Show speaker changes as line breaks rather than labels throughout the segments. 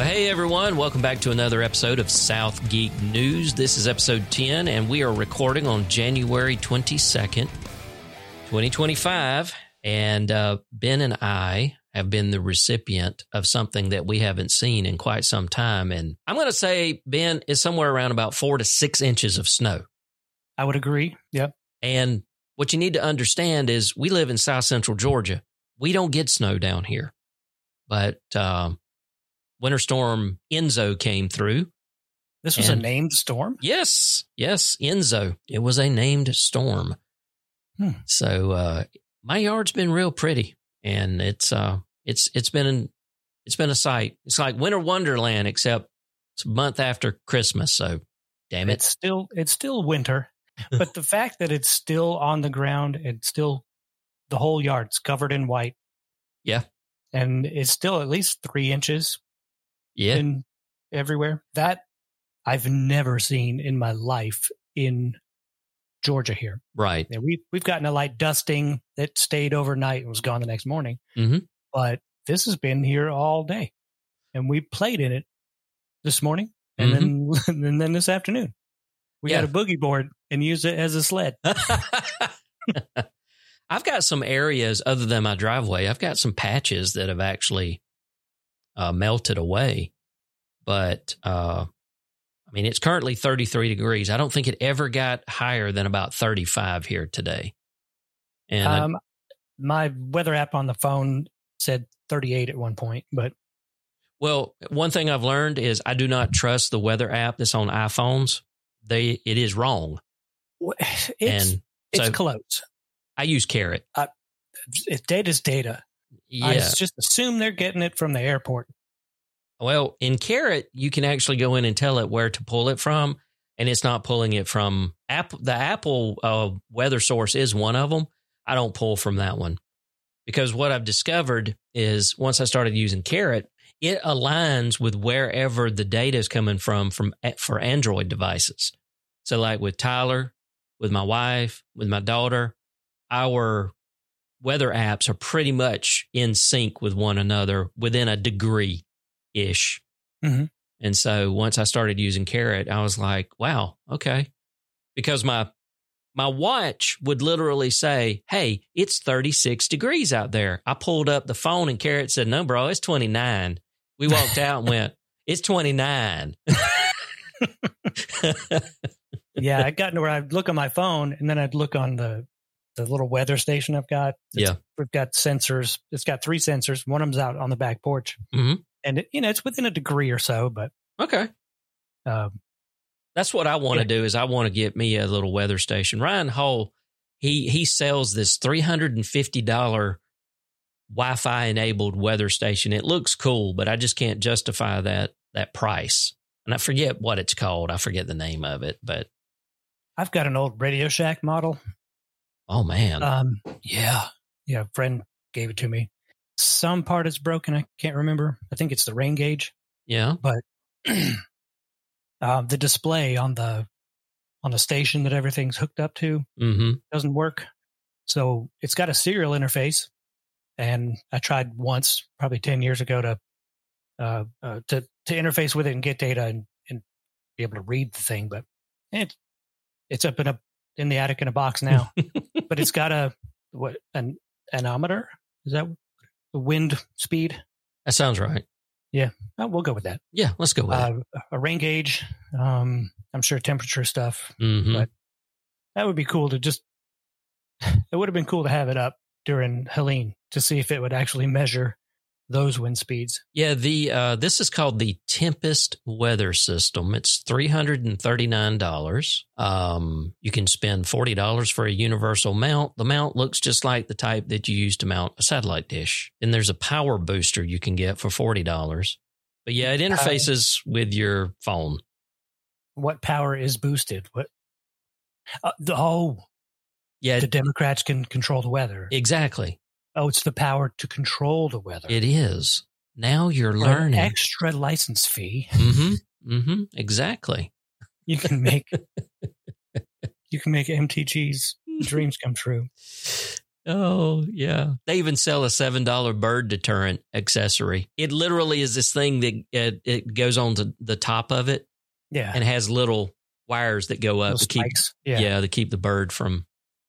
Hey everyone, welcome back to another episode of South Geek News. This is episode 10, and we are recording on January 22nd, 2025. And Ben and I have been the recipient of something that we haven't seen in quite some time. And I'm going to say, Ben, is somewhere around about 4 to 6 inches of snow.
I would agree. Yep.
And what you need to understand is we live in South Central Georgia. We don't get snow down here. But Winter Storm Enzo came through.
This was a named storm?
Yes, Enzo. It was a named storm. So my yard's been real pretty, and it's been a sight. It's like Winter Wonderland, except it's a month after Christmas. So, damn it,
it's still winter, but the fact that it's still on the ground and still the whole yard's covered in white.
Yeah,
and it's still at least 3 inches.
Yeah,
in everywhere that I've never seen in my life in Georgia here.
Right.
Yeah, we've gotten a light dusting that stayed overnight and was gone the next morning.
Mm-hmm.
But this has been here all day, and we played in it this morning, and then this afternoon we got a boogie board and used it as a sled.
I've got some areas other than my driveway. I've got some patches that have actually melted away, but I mean, it's currently 33 degrees. I don't think it ever got higher than about 35 here today. And
my weather app on the phone said 38 at one point, but
well, one thing I've learned is I do not trust the weather app that's on iPhones. It is wrong.
It's close.
I use Carrot.
Data's data.
Yeah.
I just assume they're getting it from the airport.
Well, in Carrot, you can actually go in and tell it where to pull it from, and it's not pulling it from Apple. The Apple weather source is one of them. I don't pull from that one because what I've discovered is once I started using Carrot, it aligns with wherever the data is coming from for Android devices. So like with Tyler, with my wife, with my daughter, our weather apps are pretty much in sync with one another within a degree-ish.
Mm-hmm.
And so once I started using Carrot, I was like, wow, okay. Because my watch would literally say, hey, it's 36 degrees out there. I pulled up the phone and Carrot said, no, bro, it's 29. We walked out and went, it's 29.
Yeah, I'd gotten to where I'd look on my phone and then I'd look on the little weather station I've got. We've got sensors. It's got 3 sensors. One of them's out on the back porch.
Mm-hmm.
And, it's within a degree or so, but.
Okay. That's what I want to do is I want to get me a little weather station. Ryan Hull, he sells this $350 Wi-Fi enabled weather station. It looks cool, but I just can't justify that price. And I forget what it's called. I forget the name of it, but.
I've got an old Radio Shack model.
Oh, man.
Yeah. A friend gave it to me. Some part is broken. I can't remember. I think it's the rain gauge.
Yeah.
But the display on the station that everything's hooked up to doesn't work. So it's got a serial interface. And I tried once, probably 10 years ago, to interface with it and get data and be able to read the thing. But it's up in the attic in a box now, but it's got an anometer. Is that the wind speed?
That sounds right.
Yeah. We'll go with that.
Yeah. Let's go with it.
A rain gauge. I'm sure temperature stuff,
Mm-hmm.
but that would be cool it would have been cool to have it up during Helene to see if it would actually measure those wind speeds.
Yeah, this is called the Tempest Weather System. It's $339. You can spend $40 for a universal mount. The mount looks just like the type that you use to mount a satellite dish. Then there's a power booster you can get for $40. But yeah, it interfaces with your phone.
What power is boosted? What?
Yeah,
the Democrats can control the weather.
Exactly.
Oh, it's the power to control the weather.
It is. Now you're learning.
An extra license fee.
Mm-hmm. Mm-hmm. Exactly.
You can make MTG's dreams come true.
Oh, yeah. They even sell a $7 bird deterrent accessory. It literally is this thing that it goes on to the top of it.
Yeah.
And has little wires that go up to keep, to keep the bird from.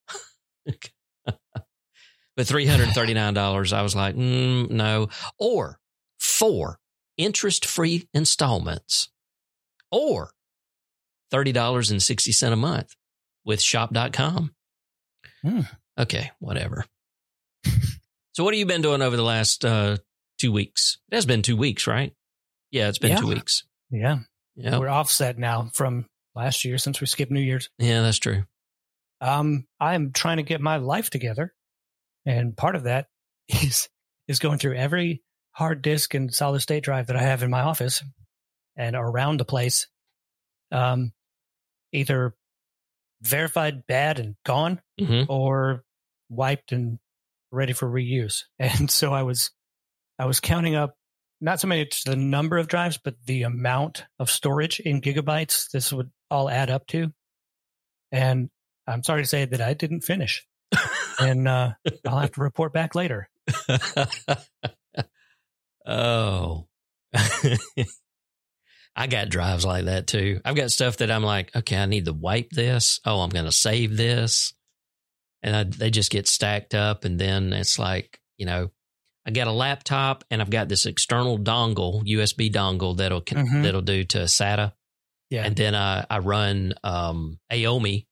But $339, I was like, no. Or 4 interest-free installments. Or $30.60 a month with shop.com. Okay, whatever. So what have you been doing over the last 2 weeks? It has been 2 weeks, right? Yeah, it's been 2 weeks.
Yeah.
Yeah.
We're offset now from last year since we skipped New Year's.
Yeah, that's true.
I'm trying to get my life together. And part of that is going through every hard disk and solid state drive that I have in my office and around the place. Either verified bad and gone or wiped and ready for reuse. And so I was counting up not so much the number of drives, but the amount of storage in gigabytes this would all add up to. And I'm sorry to say that I didn't finish. And I'll have to report back later.
Oh. I got drives like that too. I've got stuff that I'm like, okay, I need to wipe this. Oh, I'm going to save this. And they just get stacked up. And then it's like, I got a laptop and I've got this external dongle, USB dongle that'll do to SATA. Yeah. And then I run Aomi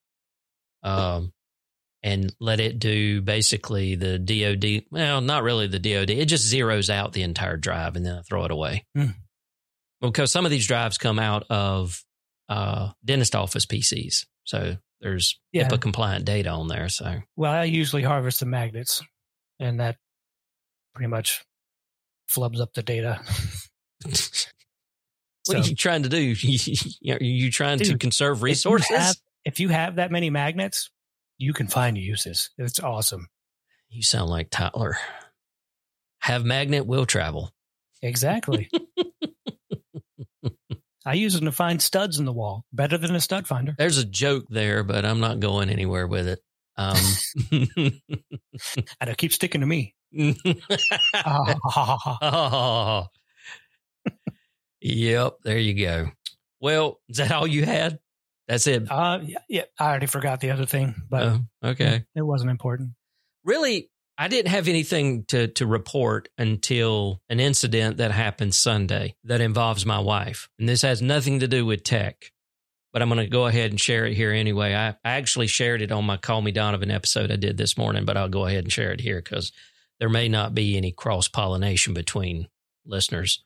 and let it do basically the DOD. Well, not really the DOD. It just zeroes out the entire drive and then I throw it away. Because some of these drives come out of dentist office PCs. So there's HIPAA compliant data on there. So, well,
I usually harvest the magnets and that pretty much flubs up the data.
What are you trying to do? Are you trying to conserve resources?
If you have that many magnets, you can find uses. It's awesome.
You sound like Tyler. Have magnet, will travel.
Exactly. I use them to find studs in the wall. Better than a stud finder.
There's a joke there, but I'm not going anywhere with it.
And it keeps sticking to me.
Oh. Yep, there you go. Well, is that all you had? That's it.
Yeah, I already forgot the other thing, but
okay,
it wasn't important.
Really, I didn't have anything to report until an incident that happened Sunday that involves my wife, and this has nothing to do with tech. But I'm going to go ahead and share it here anyway. I actually shared it on my Call Me Donovan episode I did this morning, but I'll go ahead and share it here because there may not be any cross-pollination between listeners.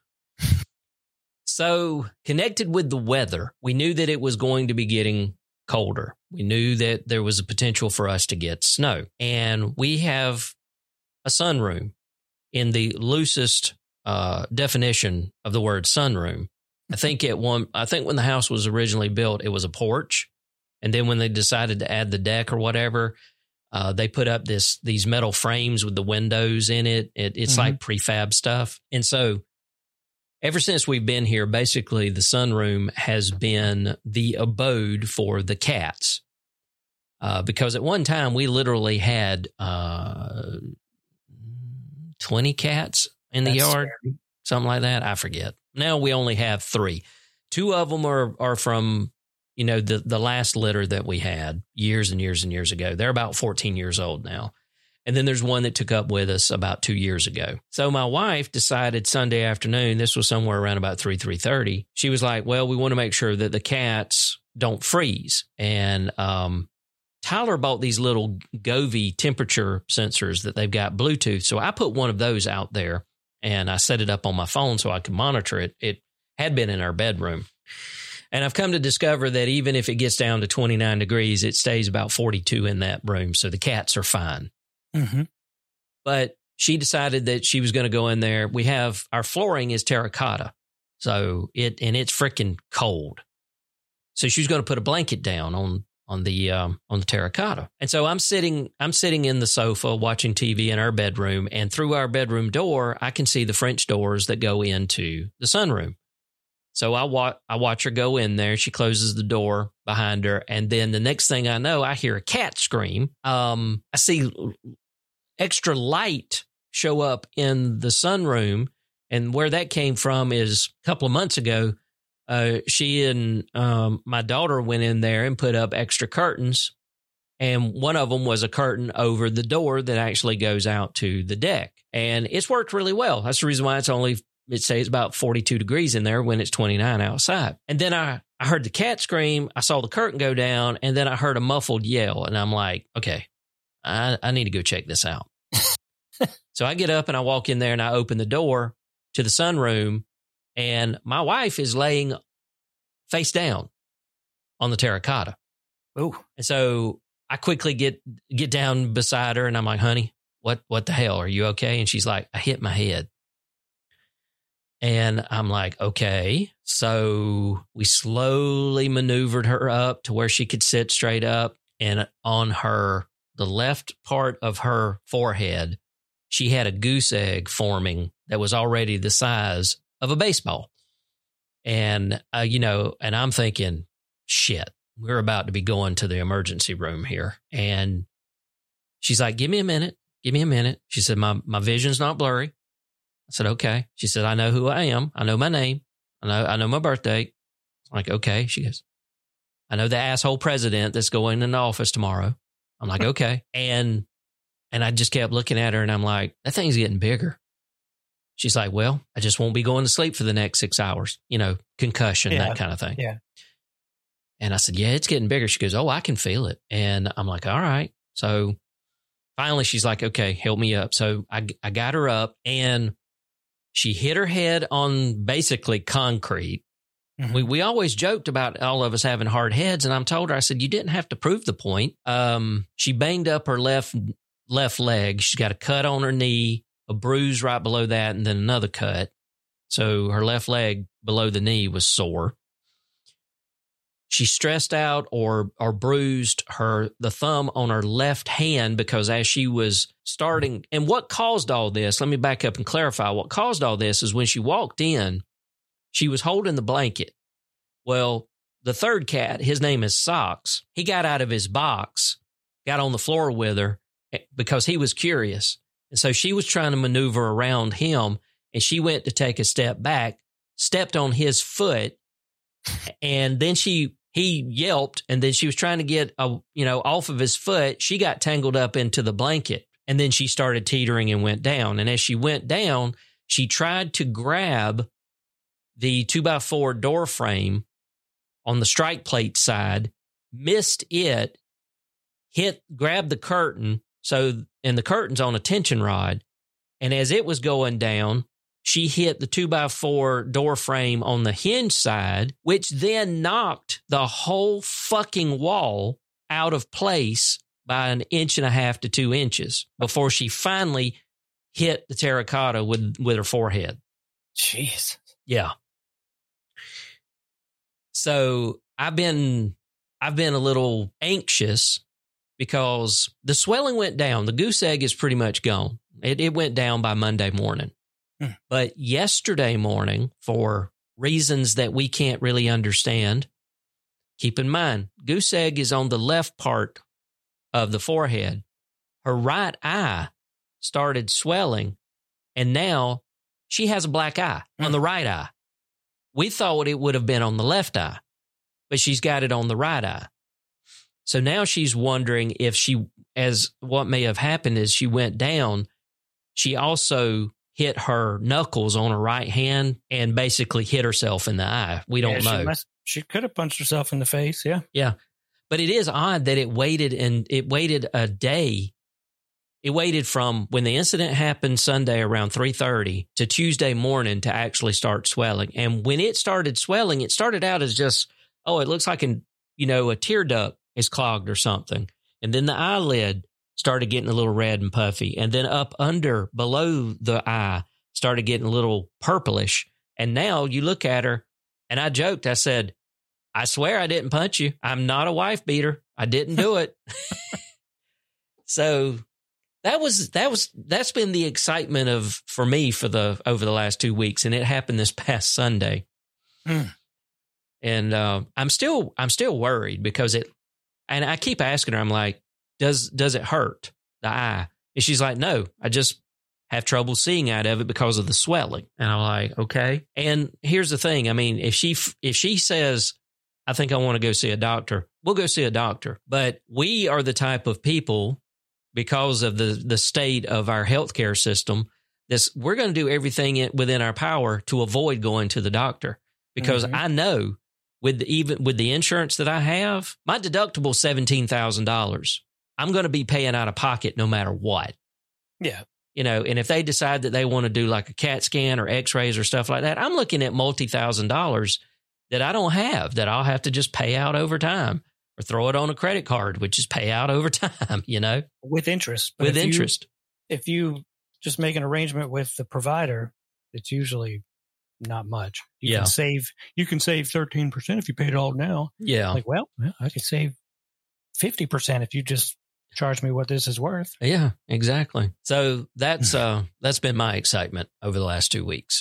So, connected with the weather, we knew that it was going to be getting colder. We knew that there was a potential for us to get snow. And we have a sunroom in the loosest definition of the word sunroom. I think when the house was originally built, it was a porch. And then when they decided to add the deck or whatever, they put up these metal frames with the windows in it. It's like prefab stuff. And so ever since we've been here, basically the sunroom has been the abode for the cats. Because at one time we literally had 20 cats in the yard, something like that. I forget. Now we only have 3. 2 of them are from, the last litter that we had years and years and years ago. They're about 14 years old now. And then there's one that took up with us about 2 years ago. So my wife decided Sunday afternoon, this was somewhere around about 3:30. She was like, well, we want to make sure that the cats don't freeze. And Tyler bought these little Govee temperature sensors that they've got Bluetooth. So I put one of those out there and I set it up on my phone so I could monitor it. It had been in our bedroom. And I've come to discover that even if it gets down to 29 degrees, it stays about 42 in that room. So the cats are fine.
Mm-hmm.
But she decided that she was going to go in there. Our flooring is terracotta. So it's freaking cold. So she was going to put a blanket down on the terracotta. And so I'm sitting in the sofa watching TV in our bedroom, and through our bedroom door, I can see the French doors that go into the sunroom. So I watch her go in there. She closes the door behind her, and then the next thing I know, I hear a cat scream. I see extra light show up in the sunroom. And where that came from is a couple of months ago, she and my daughter went in there and put up extra curtains. And one of them was a curtain over the door that actually goes out to the deck. And it's worked really well. That's the reason why it says about 42 degrees in there when it's 29 outside. And then I heard the cat scream. I saw the curtain go down, and then I heard a muffled yell. And I'm like, okay, I need to go check this out. So I get up and I walk in there and I open the door to the sunroom, and my wife is laying face down on the terracotta.
Oh,
and so I quickly get down beside her, and I'm like, honey, what the hell? Are you okay? And she's like, I hit my head. And I'm like, okay. So we slowly maneuvered her up to where she could sit straight up, and on the left part of her forehead, she had a goose egg forming that was already the size of a baseball. And, and I'm thinking, shit, we're about to be going to the emergency room here. And she's like, give me a minute. She said, my vision's not blurry. I said, okay. She said, I know who I am. I know my name. I know my birth date. I'm like, okay. She goes, I know the asshole president that's going into office tomorrow. I'm like, okay. And I just kept looking at her, and I'm like, that thing's getting bigger. She's like, well, I just won't be going to sleep for the next 6 hours, concussion, that kind of thing.
Yeah.
And I said, yeah, it's getting bigger. She goes, oh, I can feel it. And I'm like, all right. So finally she's like, okay, help me up. So I got her up, and she hit her head on basically concrete. Mm-hmm. We always joked about all of us having hard heads. And I told her, I said, you didn't have to prove the point. She banged up her left leg. She's got a cut on her knee, a bruise right below that, and then another cut. So her left leg below the knee was sore. She stressed out or bruised the thumb on her left hand, because as she was starting, and what caused all this, let me back up and clarify. What caused all this is when she walked in, she was holding the blanket. Well, the third cat, his name is Socks. He got out of his box, got on the floor with her because he was curious. And so she was trying to maneuver around him, and she went to take a step back, stepped on his foot, and then he yelped, and then she was trying to get off of his foot. She got tangled up into the blanket, and then she started teetering and went down. And as she went down, she tried to grab the 2x4 door frame on the strike plate side, missed it, grabbed the curtain. And the curtain's on a tension rod. And as it was going down, she hit the 2x4 door frame on the hinge side, which then knocked the whole fucking wall out of place by 1.5 to 2 inches before she finally hit the terracotta with her forehead.
Jeez.
Yeah. So I've been a little anxious because the swelling went down. The goose egg is pretty much gone. It went down by Monday morning. But yesterday morning, for reasons that we can't really understand, keep in mind, goose egg is on the left part of the forehead. Her right eye started swelling, and now she has a black eye on the right eye. We thought it would have been on the left eye, but she's got it on the right eye. So now she's wondering if what may have happened is she went down. She also hit her knuckles on her right hand and basically hit herself in the eye. We don't know.
She could have punched herself in the face. Yeah.
Yeah. But it is odd that it waited a day. It waited from when the incident happened Sunday around 3:30 to Tuesday morning to actually start swelling. And when it started swelling, it started out as just, it looks like a tear duct is clogged or something. And then the eyelid started getting a little red and puffy. And then up below the eye started getting a little purplish. And now you look at her, and I joked, I said, I swear I didn't punch you. I'm not a wife beater. I didn't do it. So that's been the excitement for me over the last 2 weeks. And it happened this past Sunday. And I'm still worried because and I keep asking her, I'm like, does it hurt the eye? And she's like, no, I just have trouble seeing out of it because of the swelling. And I'm like, okay. And here's the thing. I mean, if she says, I think I want to go see a doctor, we'll go see a doctor. But we are the type of people, because of the state of our healthcare system, we're going to do everything within our power to avoid going to the doctor. Because I know with the insurance that I have, my deductible is $17,000. I'm going to be paying out of pocket no matter what.
Yeah.
And if they decide that they want to do like a CAT scan or x-rays or stuff like that, I'm looking at multi-$1,000s that I don't have, that I'll have to just pay out over time or throw it on a credit card, which is pay out over time,
With interest.
But
if you just make an arrangement with the provider, it's usually not much. You can save 13% if you paid it all now.
Yeah.
Like, well, I could save 50% if you just charge me what this is worth.
Yeah, exactly. So that's been my excitement over the last 2 weeks.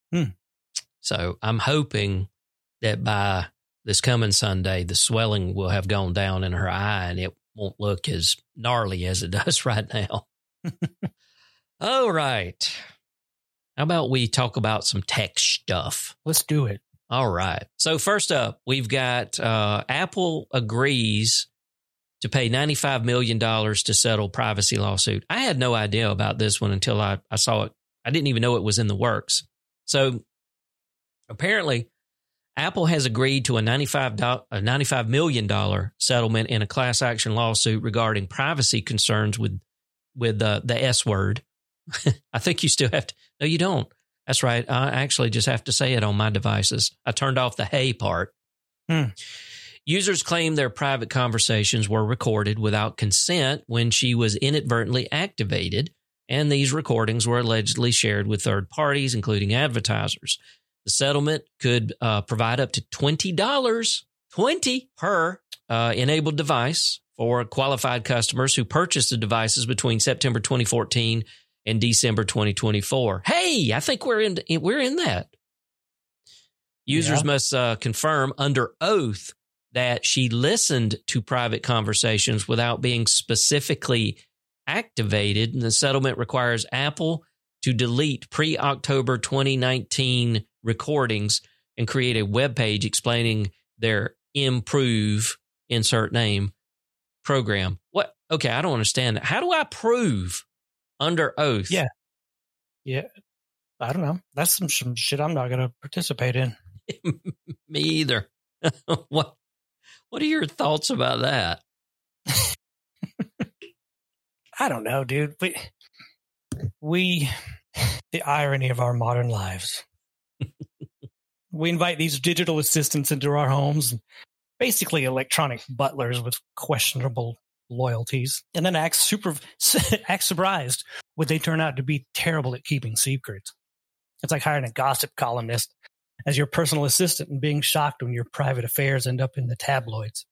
So I'm hoping that by this coming Sunday, the swelling will have gone down in her eye and it won't look as gnarly as it does right now. All right. How about we talk about some tech stuff?
Let's do it.
All right. So first up, we've got Apple agrees to pay $95 million to settle privacy lawsuit. I had no idea about this one until I saw it. I didn't even know it was in the works. So apparently, Apple has agreed to a $95 million settlement in a class action lawsuit regarding privacy concerns with the S word. I think you still have to. No, you don't. That's right. I actually just have to say it on my devices. I turned off the hey part. Users claim their private conversations were recorded without consent when she was inadvertently activated, and these recordings were allegedly shared with third parties, including advertisers. The settlement could provide up to $20 per enabled device for qualified customers who purchased the devices between September 2014 and December 2024. Hey, I think we're in that. Users must confirm under oath that she listened to private conversations without being specifically activated. And the settlement requires Apple to delete pre-October 2019 recordings and create a web page explaining their improve, insert name, program. What? Okay, I don't understand that. How do I prove under oath?
Yeah. I don't know. That's some shit I'm not going to participate in.
Me either. What are your thoughts about that?
I don't know, dude. The irony of our modern lives. We invite these digital assistants into our homes, basically electronic butlers with questionable loyalties, and then act surprised when they turn out to be terrible at keeping secrets. It's like hiring a gossip columnist as your personal assistant and being shocked when your private affairs end up in the tabloids.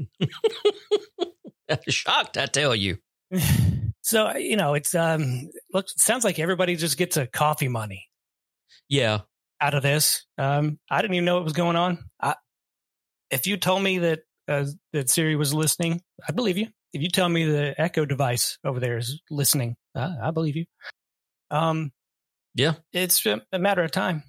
Shocked, I tell you.
So, it's it sounds like everybody just gets a coffee money.
Yeah.
Out of this. I didn't even know what was going on. If you told me that Siri was listening, I believe you. If you tell me the Echo device over there is listening, I believe you.
Yeah.
It's a matter of time.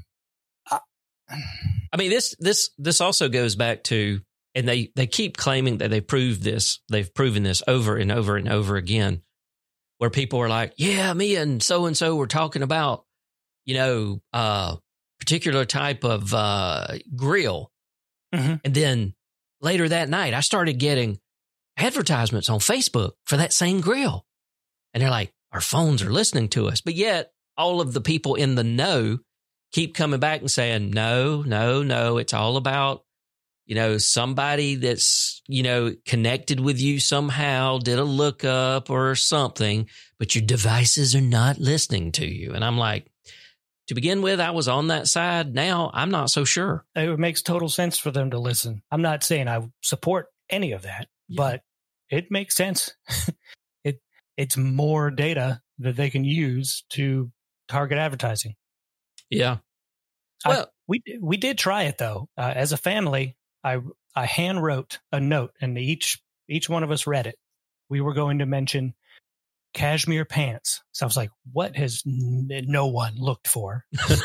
I mean, this also goes back to, and they keep claiming that they proved this. They've proven this over and over and over again, where people are like, yeah, me and so were talking about, particular type of grill. Mm-hmm. And then later that night, I started getting advertisements on Facebook for that same grill. And they're like, our phones are listening to us. But yet all of the people in the know keep coming back and saying, no, it's all about, somebody that's, connected with you somehow, did a lookup or something, but your devices are not listening to you. And I'm like, to begin with, I was on that side. Now I'm not so sure.
It makes total sense for them to listen. I'm not saying I support any of that, but it makes sense. It's more data that they can use to target advertising.
Yeah. Well,
we did try it though. As a family, I hand wrote a note, and each one of us read it. We were going to mention cashmere pants. So I was like, what has no one looked for?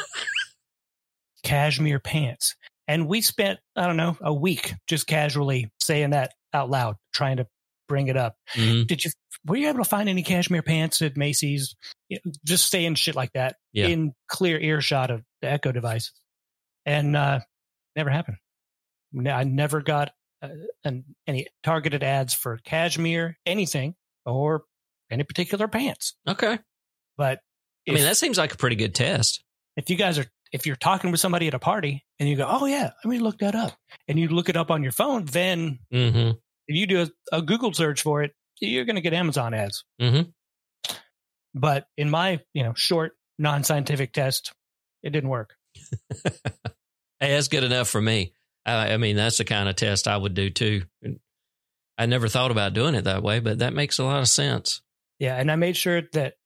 Cashmere pants. And we spent, I don't know, a week just casually saying that out loud, trying to bring it up.
Mm-hmm.
Were you able to find any cashmere pants at Macy's? Just saying shit like that in clear earshot of the Echo device. And never happened. I never got any targeted ads for cashmere, anything, or any particular pants.
Okay.
But
that seems like a pretty good test.
If you're talking with somebody at a party and you go, oh yeah, let me look that up. And you look it up on your phone, then if you do a Google search for it, you're going to get Amazon ads.
Mm-hmm.
But in my, short non-scientific test, it didn't work.
Hey, that's good enough for me. That's the kind of test I would do too. I never thought about doing it that way, but that makes a lot of sense.
Yeah. And I made sure that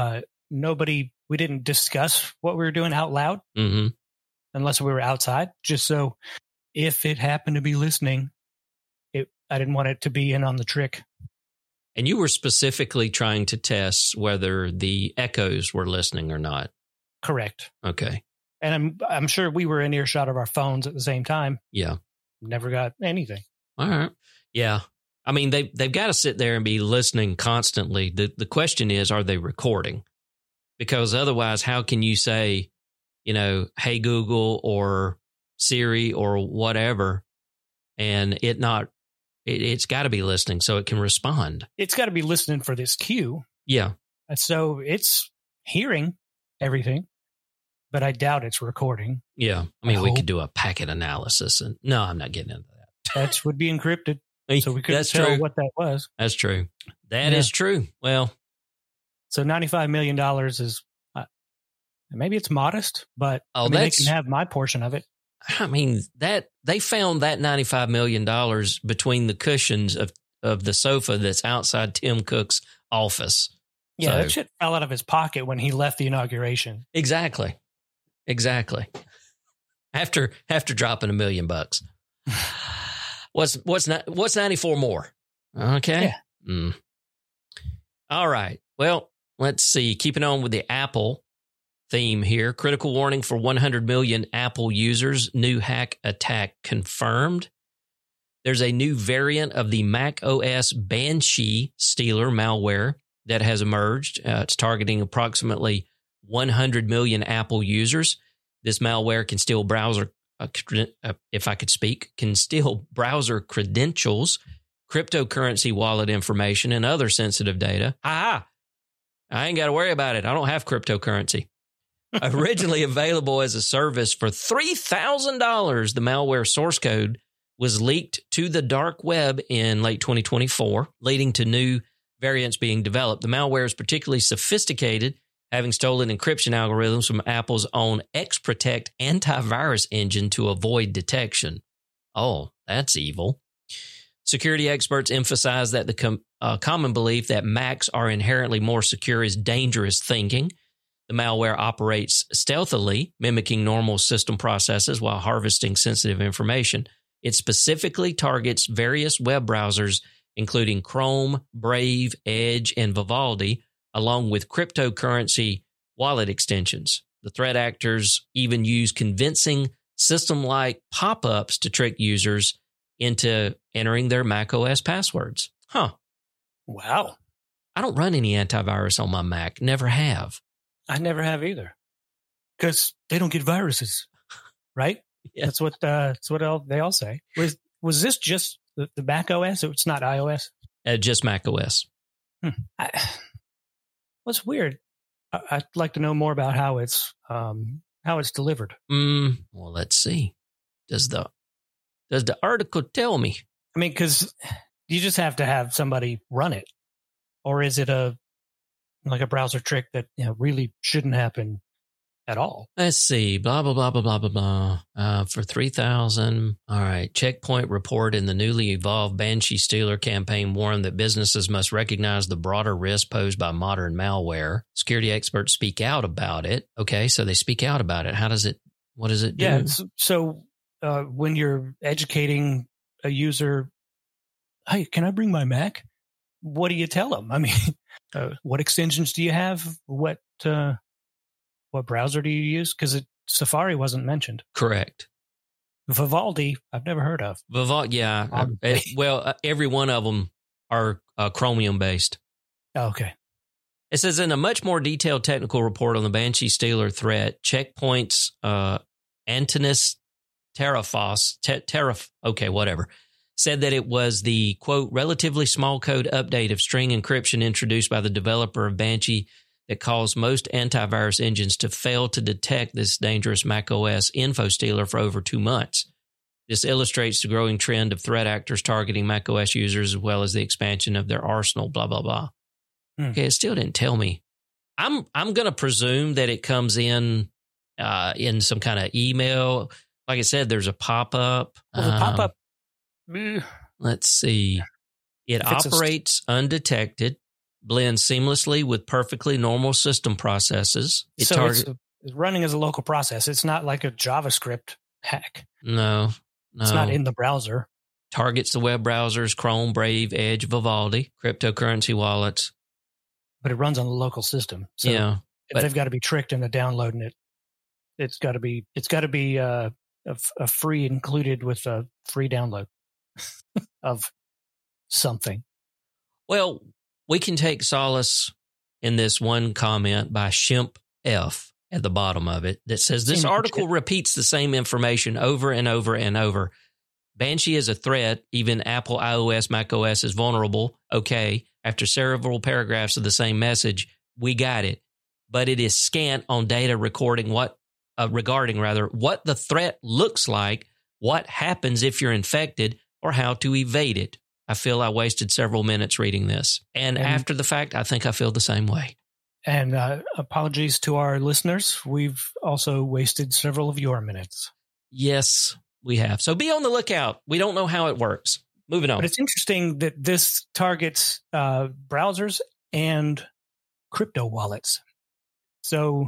we didn't discuss what we were doing out loud unless we were outside, just so if it happened to be listening, I didn't want it to be in on the trick.
And you were specifically trying to test whether the Echoes were listening or not.
Correct.
Okay.
And I'm sure we were in earshot of our phones at the same time.
Yeah.
Never got anything.
All right. Yeah. They've got to sit there and be listening constantly. The question is, are they recording? Because otherwise, how can you say, hey, Google or Siri or whatever, and it's got to be listening so it can respond. It's
got to be listening for this cue.
Yeah.
So it's hearing everything, but I doubt it's recording.
Yeah. We could do a packet analysis. And no, I'm not getting into that.
That would be encrypted. So we couldn't tell what that was.
That's true. That is true. Well,
so $95 million is, maybe it's modest, but they can have my portion of it.
That they found that $95 million between the cushions of the sofa that's outside Tim Cook's office.
Yeah, that shit fell out of his pocket when he left the inauguration.
Exactly. After dropping $1 million. What's 94 more? Okay. Yeah. All right. Well, let's see. Keeping on with the Apple theme here. Critical warning for 100 million Apple users. New hack attack confirmed. There's a new variant of the Mac OS Banshee stealer malware that has emerged. It's targeting approximately 100 million Apple users. This malware can steal browser credentials, cryptocurrency wallet information, and other sensitive data. I ain't got to worry about it. I don't have cryptocurrency. Originally available as a service for $3,000, the malware source code was leaked to the dark web in late 2024, leading to new variants being developed. The malware is particularly sophisticated, having stolen encryption algorithms from Apple's own XProtect antivirus engine to avoid detection. Oh, that's evil. Security experts emphasize that the common belief that Macs are inherently more secure is dangerous thinking. The malware operates stealthily, mimicking normal system processes while harvesting sensitive information. It specifically targets various web browsers, including Chrome, Brave, Edge, and Vivaldi, along with cryptocurrency wallet extensions. The threat actors even use convincing system-like pop-ups to trick users into entering their macOS passwords. Huh.
Wow.
I don't run any antivirus on my Mac. Never have.
I never have either. Because they don't get viruses, right?
Yeah.
That's what they all say. Was this just the Mac OS? It's not iOS?
Just Mac OS.
What's weird? I'd like to know more about how it's delivered.
Well, let's see. Does the article tell me?
Because you just have to have somebody run it, or is it a browser trick that really shouldn't happen at all?
Let's see. Blah blah blah blah blah blah blah. For 3,000. All right. Checkpoint report in the newly evolved Banshee Stealer campaign warned that businesses must recognize the broader risk posed by modern malware. Security experts speak out about it. Okay, so they speak out about it. What does it do?
Yeah. So when you're educating a user, hey, can I bring my Mac? What do you tell them? What extensions do you have? What browser do you use? Because Safari wasn't mentioned.
Correct.
Vivaldi, I've never heard of.
Vivaldi, yeah. Every one of them are Chromium based.
Oh, okay.
It says in a much more detailed technical report on the Banshee Stealer threat, Checkpoint's Antonis Terafos, said that it was the, quote, relatively small code update of string encryption introduced by the developer of Banshee that caused most antivirus engines to fail to detect this dangerous macOS info stealer for over 2 months. This illustrates the growing trend of threat actors targeting macOS users as well as the expansion of their arsenal, blah, blah, blah. Okay, it still didn't tell me. I'm going to presume that it comes in some kind of email. Like I said, there's a pop-up.
Well, the pop-up.
Let's see. It operates undetected, blends seamlessly with perfectly normal system processes.
It's running as a local process. It's not like a JavaScript hack.
No.
It's not in the browser.
Targets the web browsers, Chrome, Brave, Edge, Vivaldi, cryptocurrency wallets.
But it runs on the local system. So
yeah,
they've got to be tricked into downloading it. It's got to be a free included with a free download of something.
Well, we can take solace in this one comment by Shimp F at the bottom of it that says this article repeats the same information over and over and over. Banshee is a threat. Even Apple, iOS, macOS is vulnerable. Okay. After several paragraphs of the same message, we got it. But it is scant on data regarding what the threat looks like, what happens if you're infected, or how to evade it. I feel I wasted several minutes reading this. And after the fact, I think I feel the same way.
And apologies to our listeners. We've also wasted several of your minutes.
Yes, we have. So be on the lookout. We don't know how it works. Moving on.
But it's interesting that this targets browsers and crypto wallets. So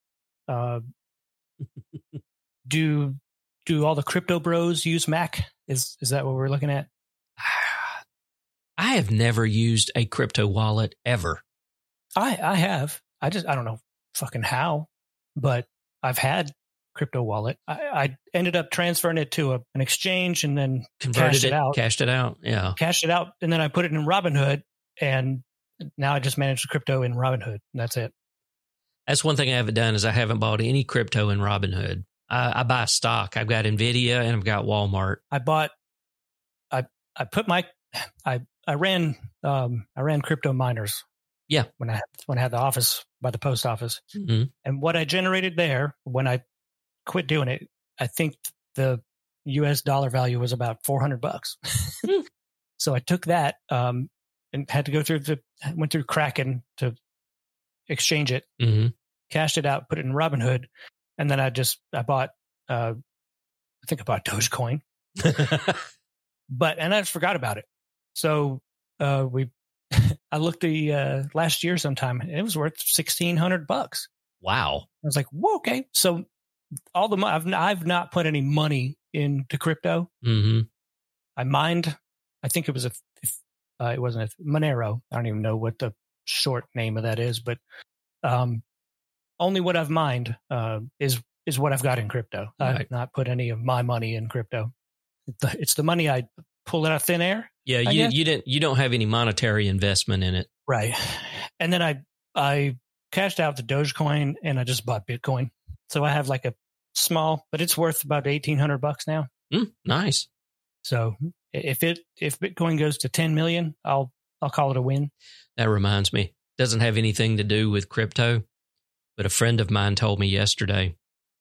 do all the crypto bros use Mac? Is that what we're looking at?
I have never used a crypto wallet ever.
I have. I don't know fucking how, but I've had crypto wallet. I ended up transferring it to an exchange and then
cashed it out. Yeah.
Cashed it out. And then I put it in Robinhood, and now I just manage the crypto in Robinhood. And that's it.
That's one thing I haven't done is I haven't bought any crypto in Robinhood. I buy stock. I've got Nvidia and I've got Walmart. I ran crypto miners.
Yeah. When I had the office by the post office.
Mm-hmm.
And what I generated there when I quit doing it, I think the US dollar value was about $400. So I took that and had to go went through Kraken to exchange it, cashed it out, put it in Robinhood, and then I bought I think I bought Dogecoin. And I just forgot about it. So I looked last year sometime, and it was worth $1,600.
Wow.
I was like, whoa, okay. So all the I've not put any money into crypto.
Mm-hmm.
I mined. I think it was it wasn't Monero. I don't even know what the short name of that is, but only what I've mined is what I've got in crypto.
Right.
I've not put any of my money in crypto. It's the money I pulled out of thin air.
Yeah, you don't have any monetary investment in it,
right? And then I cashed out the Dogecoin and I just bought Bitcoin. So I have like a small, but it's worth about $1,800 now.
Nice.
So if Bitcoin goes to 10 million, I'll call it a win.
That reminds me, doesn't have anything to do with crypto, but a friend of mine told me yesterday,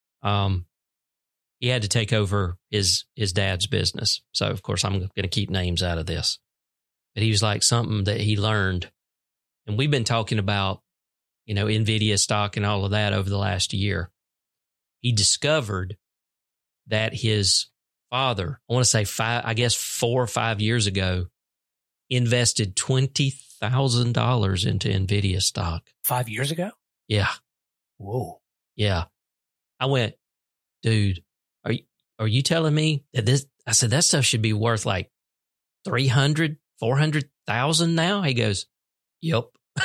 he had to take over his dad's business. So of course I'm going to keep names out of this, but he was like something that he learned, and we've been talking about, Nvidia stock and all of that over the last year. He discovered that his father, I want to say 4 or 5 years ago, invested $20,000 into Nvidia stock.
5 years ago?
Yeah.
Whoa.
Yeah. I went, dude, are you telling me that I said, that stuff should be worth like 300, 400,000 now? He goes, yep.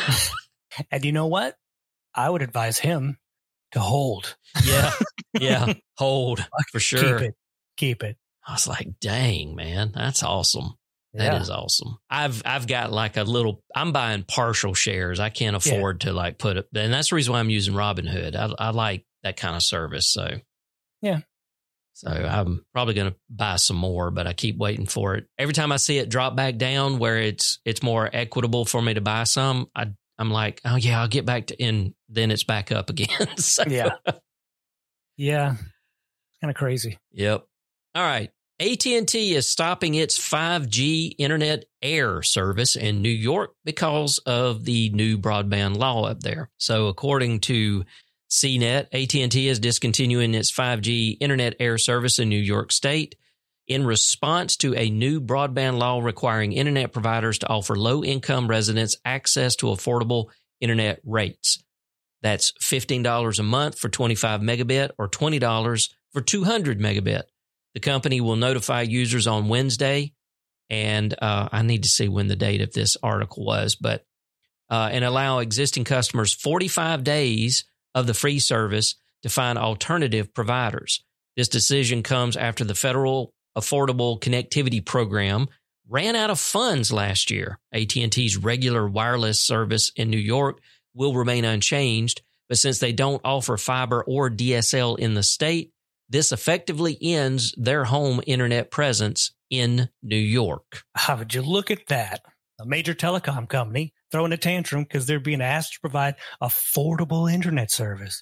And you know what? I would advise him to hold.
Yeah. Hold for sure.
Keep it.
I was like, dang, man, that's awesome. That is awesome. I've got like I'm buying partial shares. I can't afford to like put it. And that's the reason why I'm using Robinhood. I like that kind of service. So,
yeah.
So I'm probably going to buy some more, but I keep waiting for it. Every time I see it drop back down where it's more equitable for me to buy some, I'm like, oh yeah, I'll get back to, and then it's back up again. So.
Yeah. Yeah. Kind of crazy.
Yep. All right. AT&T is stopping its 5G Internet Air service in New York because of the new broadband law up there. So according to CNET, AT&T is discontinuing its 5G Internet Air service in New York State in response to a new broadband law requiring Internet providers to offer low-income residents access to affordable Internet rates. That's $15 a month for 25 megabit or $20 for 200 megabit. The company will notify users on Wednesday, and I need to see when the date of this article was, but and allow existing customers 45 days of the free service to find alternative providers. This decision comes after the Federal Affordable Connectivity Program ran out of funds last year. AT&T's regular wireless service in New York will remain unchanged, but since they don't offer fiber or DSL in the state, this effectively ends their home internet presence in New York.
How would you look at that? A major telecom company throwing a tantrum because they're being asked to provide affordable internet service.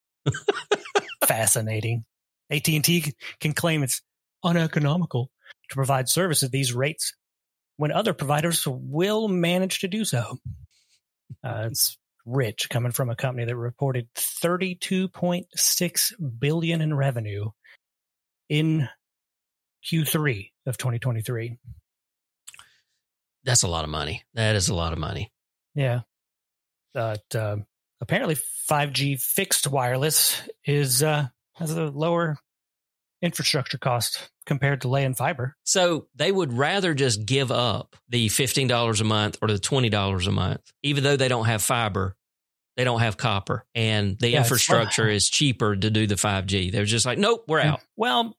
Fascinating. AT&T can claim it's uneconomical to provide service at these rates when other providers will manage to do so. It's rich coming from a company that reported $32.6 billion in revenue in Q3 of 2023.
That's a lot of money. That is a lot of money.
Yeah. But apparently 5G fixed wireless has a lower infrastructure cost compared to laying fiber.
So they would rather just give up the $15 a month or the $20 a month, even though they don't have fiber, they don't have copper, and the infrastructure is cheaper to do the 5G. They're just like, nope, we're out.
Well,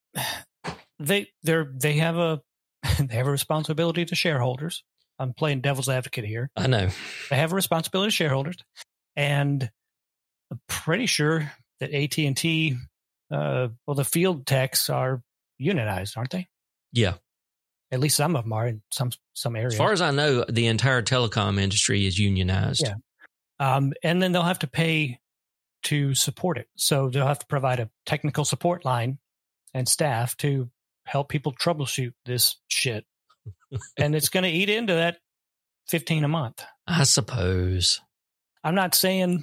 they have a responsibility to shareholders. I'm playing devil's advocate here.
I know.
They have a responsibility to shareholders, and I'm pretty sure that AT&T, the field techs are unionized, aren't they?
Yeah.
At least some of them are in some areas.
As far as I know, the entire telecom industry is unionized.
Yeah. And then they'll have to pay to support it. So they'll have to provide a technical support line and staff to help people troubleshoot this shit. And it's going to eat into that $15 a month.
I suppose.
I'm not saying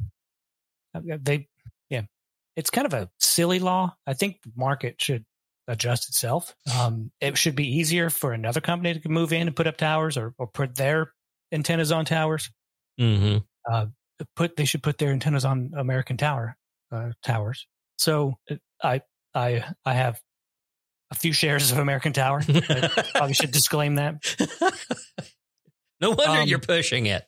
it's kind of a silly law. I think the market should adjust itself. It should be easier for another company to move in and put up towers or put their antennas on towers.
Mm-hmm.
They should put their antennas on American towers. So I have a few shares of American Tower. I probably should disclaim that.
No wonder you're pushing it.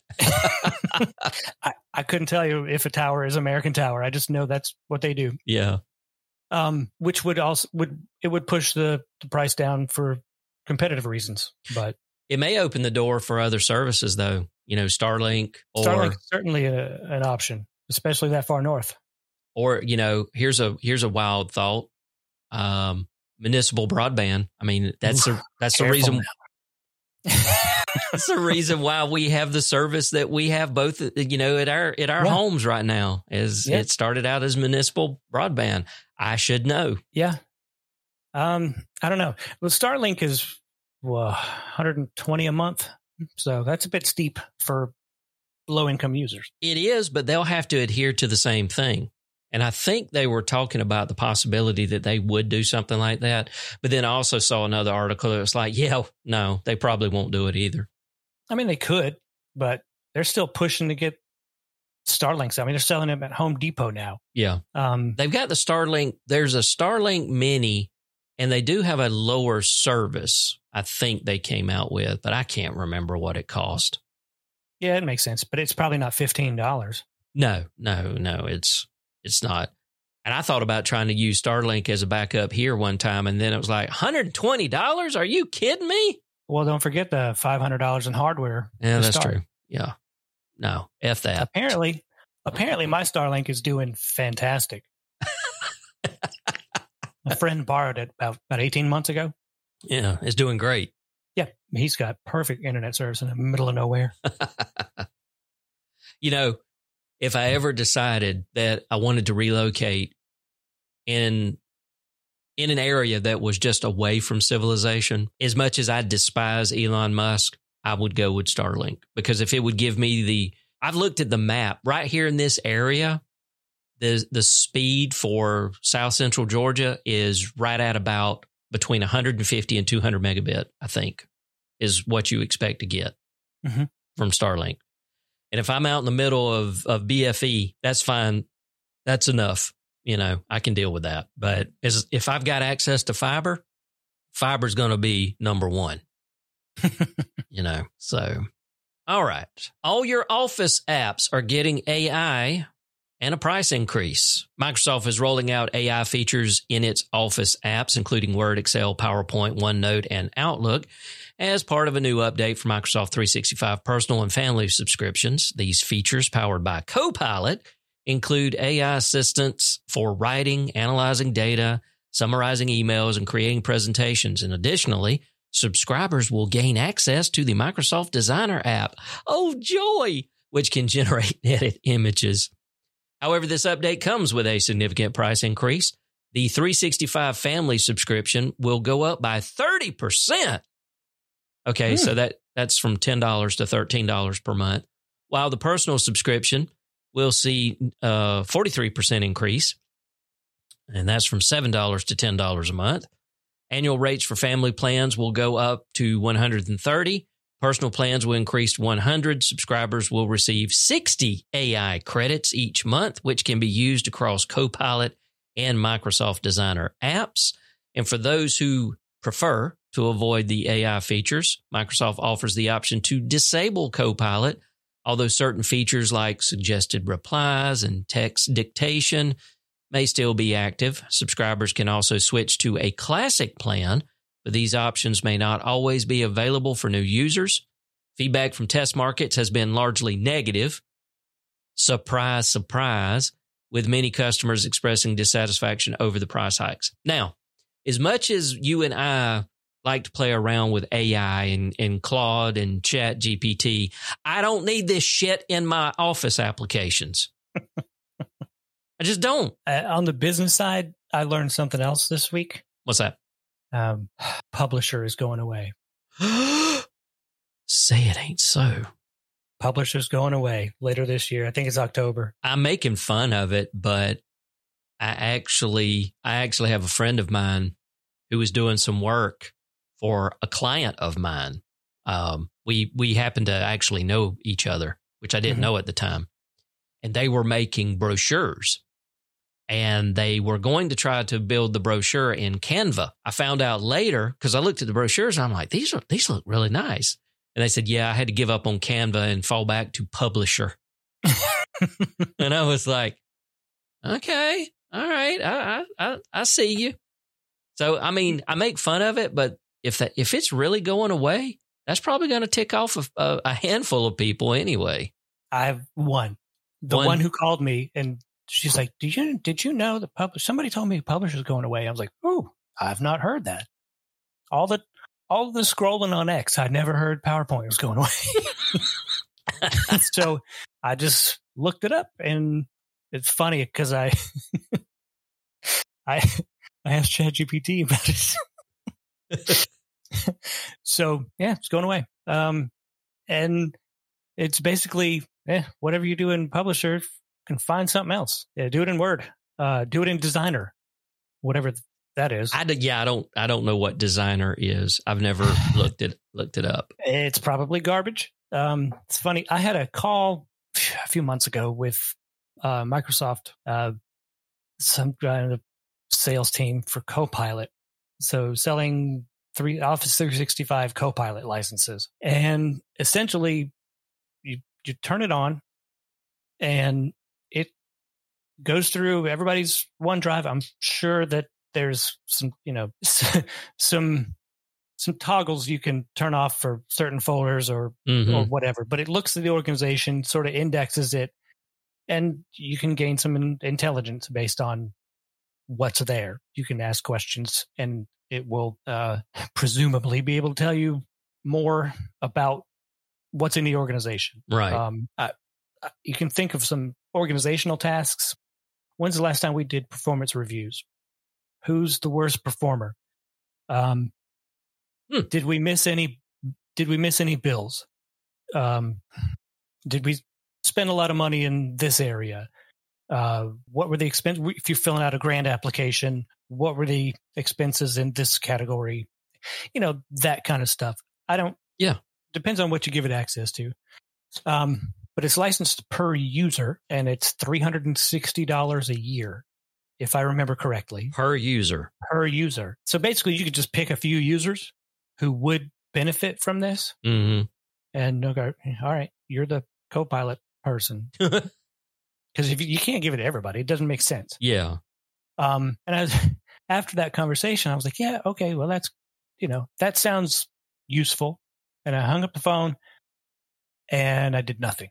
I couldn't tell you if a tower is American Tower. I just know that's what they do.
Yeah.
Which would push the price down for competitive reasons, but
it may open the door for other services, though. You know, Starlink
is certainly an option, especially that far north. Or,
you know, here's a wild thought. Municipal broadband. I mean, that's the reason. That's the reason why we have the service that we have both, you know, at our homes right now. It started out as municipal broadband. I should know.
Yeah. I don't know. Well, Starlink is $120 a month. So that's a bit steep for low income users.
It is, but they'll have to adhere to the same thing. And I think they were talking about the possibility that they would do something like that. But then I also saw another article that was like, no, they probably won't do it either.
I mean, they could, but they're still pushing to get Starlinks. I mean, they're selling them at Home Depot now.
Yeah. They've got the Starlink. There's a Starlink Mini, and they do have a lower service, I think they came out with, but I can't remember what it cost.
Yeah, it makes sense, but it's probably not $15.
No, it's not. And I thought about trying to use Starlink as a backup here one time, and then it was like $120. Are you kidding me?
Well, don't forget the $500 in hardware.
Yeah, that's true. Yeah, no, F that.
Apparently, my Starlink is doing fantastic. A friend borrowed it about 18 months ago.
Yeah, it's doing great.
Yeah, he's got perfect internet service in the middle of nowhere.
You know, if I ever decided that I wanted to relocate in an area that was just away from civilization, as much as I despise Elon Musk, I would go with Starlink, because if it would give me I've looked at the map right here in this area, the speed for South Central Georgia is right at about between 150 and 200 megabit, I think, is what you expect to get from Starlink. And if I'm out in the middle of BFE, that's fine. That's enough. You know, I can deal with that. But if I've got access to fiber's going to be number one. You know, so, all right. All your Office apps are getting AI and a price increase. Microsoft is rolling out AI features in its Office apps, including Word, Excel, PowerPoint, OneNote, and Outlook, as part of a new update for Microsoft 365 personal and family subscriptions. These features, powered by Copilot, include AI assistance for writing, analyzing data, summarizing emails, and creating presentations. And additionally, subscribers will gain access to the Microsoft Designer app, oh joy, which can generate and edit images. However, this update comes with a significant price increase. The 365 family subscription will go up by 30%. Okay, so that's from $10 to $13 per month, while the personal subscription will see a 43% increase, and that's from $7 to $10 a month. Annual rates for family plans will go up to $130. Personal plans will increase to $100. Subscribers will receive 60 AI credits each month, which can be used across Copilot and Microsoft Designer apps. And for those who prefer to avoid the AI features, Microsoft offers the option to disable Copilot, although certain features like suggested replies and text dictation may still be active. Subscribers can also switch to a classic plan, but these options may not always be available for new users. Feedback from test markets has been largely negative. Surprise, surprise, with many customers expressing dissatisfaction over the price hikes. Now, as much as you and I like to play around with AI and Claude and Chat GPT, I don't need this shit in my Office applications. I just don't.
On the business side, I learned something else this week.
What's that?
Publisher is going away.
Say it ain't so.
Publisher's going away later this year. I think it's October.
I'm making fun of it, but I actually have a friend of mine who was doing some work for a client of mine. We happen to actually know each other, which I didn't know at the time. And they were making brochures. And they were going to try to build the brochure in Canva. I found out later, because I looked at the brochures, and I'm like, these look really nice. And they said, yeah, I had to give up on Canva and fall back to Publisher. And I was like, okay, all right, I see you. So, I mean, I make fun of it, but if it's really going away, that's probably going to tick off a handful of people anyway.
I have one. The one who called me, and she's like, did you know that somebody told me Publisher's going away? I was like, oh, I've not heard that. All the scrolling on X, I never heard PowerPoint was going away. So I just looked it up, and it's funny because I asked ChatGPT about it. So yeah, it's going away. And it's basically whatever you do in Publisher, you can find something else. Yeah, do it in Word. Do it in Designer, whatever that is.
I don't know what Designer is. I've never looked it up.
It's probably garbage. It's funny. I had a call a few months ago with Microsoft, some guy in the sales team for Copilot. So selling Office 365 Copilot licenses. And essentially, you you turn it on, and it goes through everybody's OneDrive. I'm sure that there's some, some toggles you can turn off for certain folders or whatever, but it looks at the organization, sort of indexes it, and you can gain some intelligence based on what's there. You can ask questions, and it will presumably be able to tell you more about what's in the organization.
Right.
You can think of some organizational tasks. When's the last time we did performance reviews? Who's the worst performer? Did we miss any bills? Did we spend a lot of money in this area? What were the expenses? If you're filling out a grant application, what were the expenses in this category? That kind of stuff. Depends on what you give it access to. But it's licensed per user, and it's $360 a year, if I remember correctly.
Per user.
So basically, you could just pick a few users who would benefit from this, and go, all right, you're the co-pilot person. Because if you can't give it to everybody, it doesn't make sense.
Yeah.
And after that conversation, I was like, yeah, okay, well, that's, that sounds useful. And I hung up the phone, and I did nothing.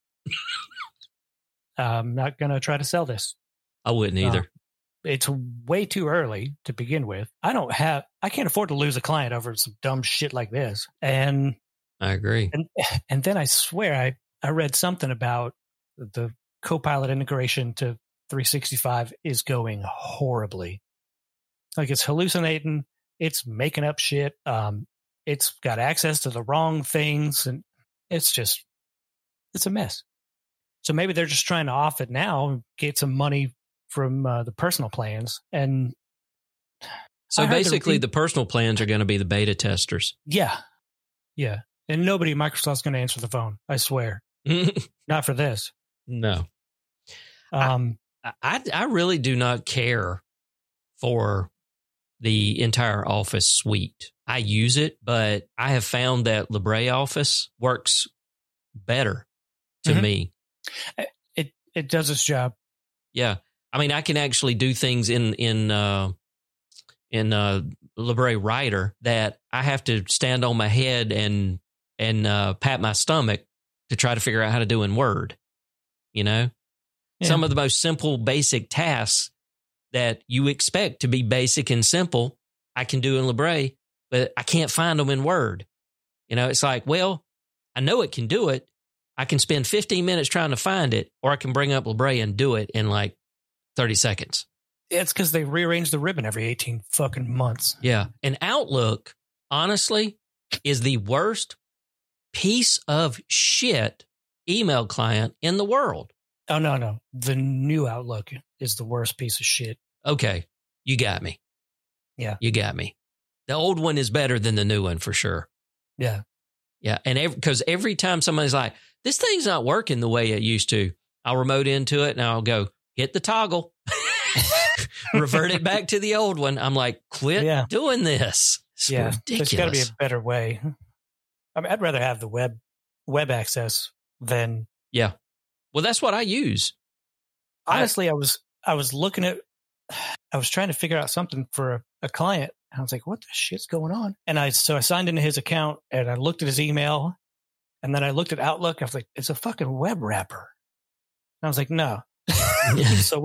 I'm not going to try to sell this.
I wouldn't either.
It's way too early to begin with. I can't afford to lose a client over some dumb shit like this. And
I agree.
And then I swear I read something about the Copilot integration to 365 is going horribly. Like, it's hallucinating. It's making up shit. It's got access to the wrong things, and it's a mess. So maybe they're just trying to off it now and get some money from the personal plans. And
so basically the personal plans are going to be the beta testers.
Yeah. Yeah. And nobody at Microsoft's going to answer the phone. I swear. Not for this.
No. I really do not care for the entire Office suite. I use it, but I have found that LibreOffice works better to me.
It does its job.
Yeah. I mean, I can actually do things in Libre Writer that I have to stand on my head and pat my stomach to try to figure out how to do in Word. Some of the most simple, basic tasks that you expect to be basic and simple, I can do in Libre, but I can't find them in Word. It's like, well, I know it can do it. I can spend 15 minutes trying to find it, or I can bring up Libre and do it in like 30 seconds.
It's because they rearrange the ribbon every 18 fucking months.
Yeah. And Outlook, honestly, is the worst piece of shit email client in the world.
Oh, no. The new Outlook is the worst piece of shit.
Okay. You got me.
Yeah.
You got me. The old one is better than the new one for sure.
Yeah.
Yeah. And because every time somebody's like, this thing's not working the way it used to, I'll remote into it and I'll go, hit the toggle, revert it back to the old one. I'm like, quit doing this. It's ridiculous.
There's got to be a better way. I mean, I'd rather have the web access than.
Yeah. Well, that's what I use.
Honestly, I was looking at, I was trying to figure out something for a client. I was like, what the shit's going on? And I signed into his account and I looked at his email, and then I looked at Outlook. I was like, it's a fucking web wrapper. And I was like, no. So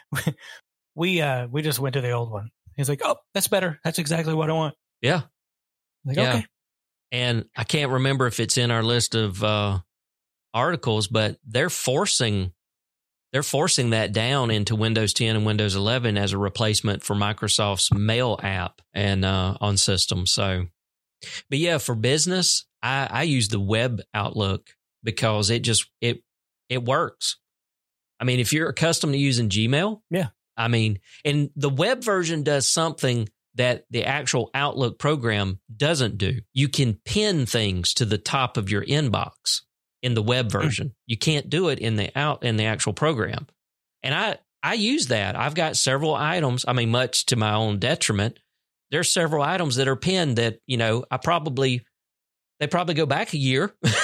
we just went to the old one. He's like, oh, that's better. That's exactly what I want.
Yeah.
Like, okay.
And I can't remember if it's in our list of articles, but they're forcing that down into Windows 10 and Windows 11 as a replacement for Microsoft's Mail app and on systems. So, but yeah, for business, I use the web Outlook because it works. I mean, if you're accustomed to using Gmail, I mean, and the web version does something that the actual Outlook program doesn't do. You can pin things to the top of your inbox in the web version. You can't do it in the actual program. And I use that. I've got several items. I mean, much to my own detriment, there's several items that are pinned that, they probably go back a year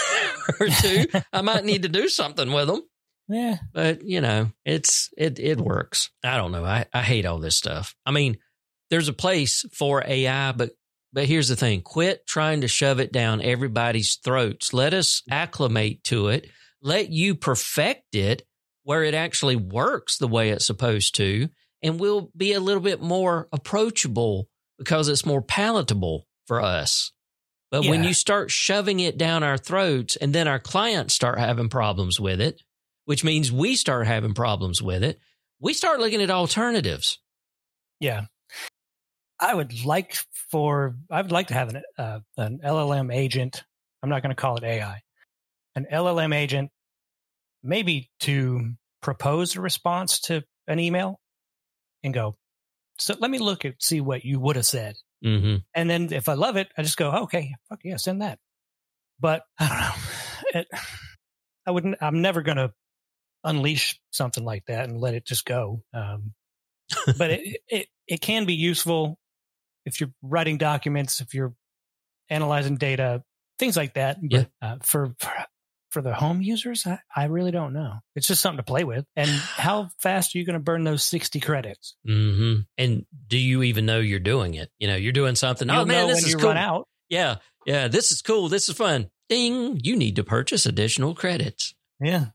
or two, I might need to do something with them.
Yeah.
But, it works. I don't know. I hate all this stuff. I mean, there's a place for AI, but here's the thing. Quit trying to shove it down everybody's throats. Let us acclimate to it. Let you perfect it where it actually works the way it's supposed to, and we'll be a little bit more approachable because it's more palatable for us. But when you start shoving it down our throats and then our clients start having problems with it, which means we start having problems with it, we start looking at alternatives.
Yeah. I would like to have an LLM agent. I'm not going to call it AI. An LLM agent, maybe to propose a response to an email and go, so let me see what you would have said.
Mm-hmm.
And then if I love it, I just go, okay, fuck yeah, send that. But I don't know. I'm never going to unleash something like that and let it just go. But it can be useful if you're writing documents, if you're analyzing data, things like that.
Yeah.
But for the home users, I really don't know. It's just something to play with. And how fast are you going to burn those 60 credits?
Mm-hmm. And do you even know you're doing it? You're doing something.
You'll know
this
when
is
you
cool.
run out.
Yeah. Yeah. This is cool. This is fun. Ding. You need to purchase additional credits.
Yeah.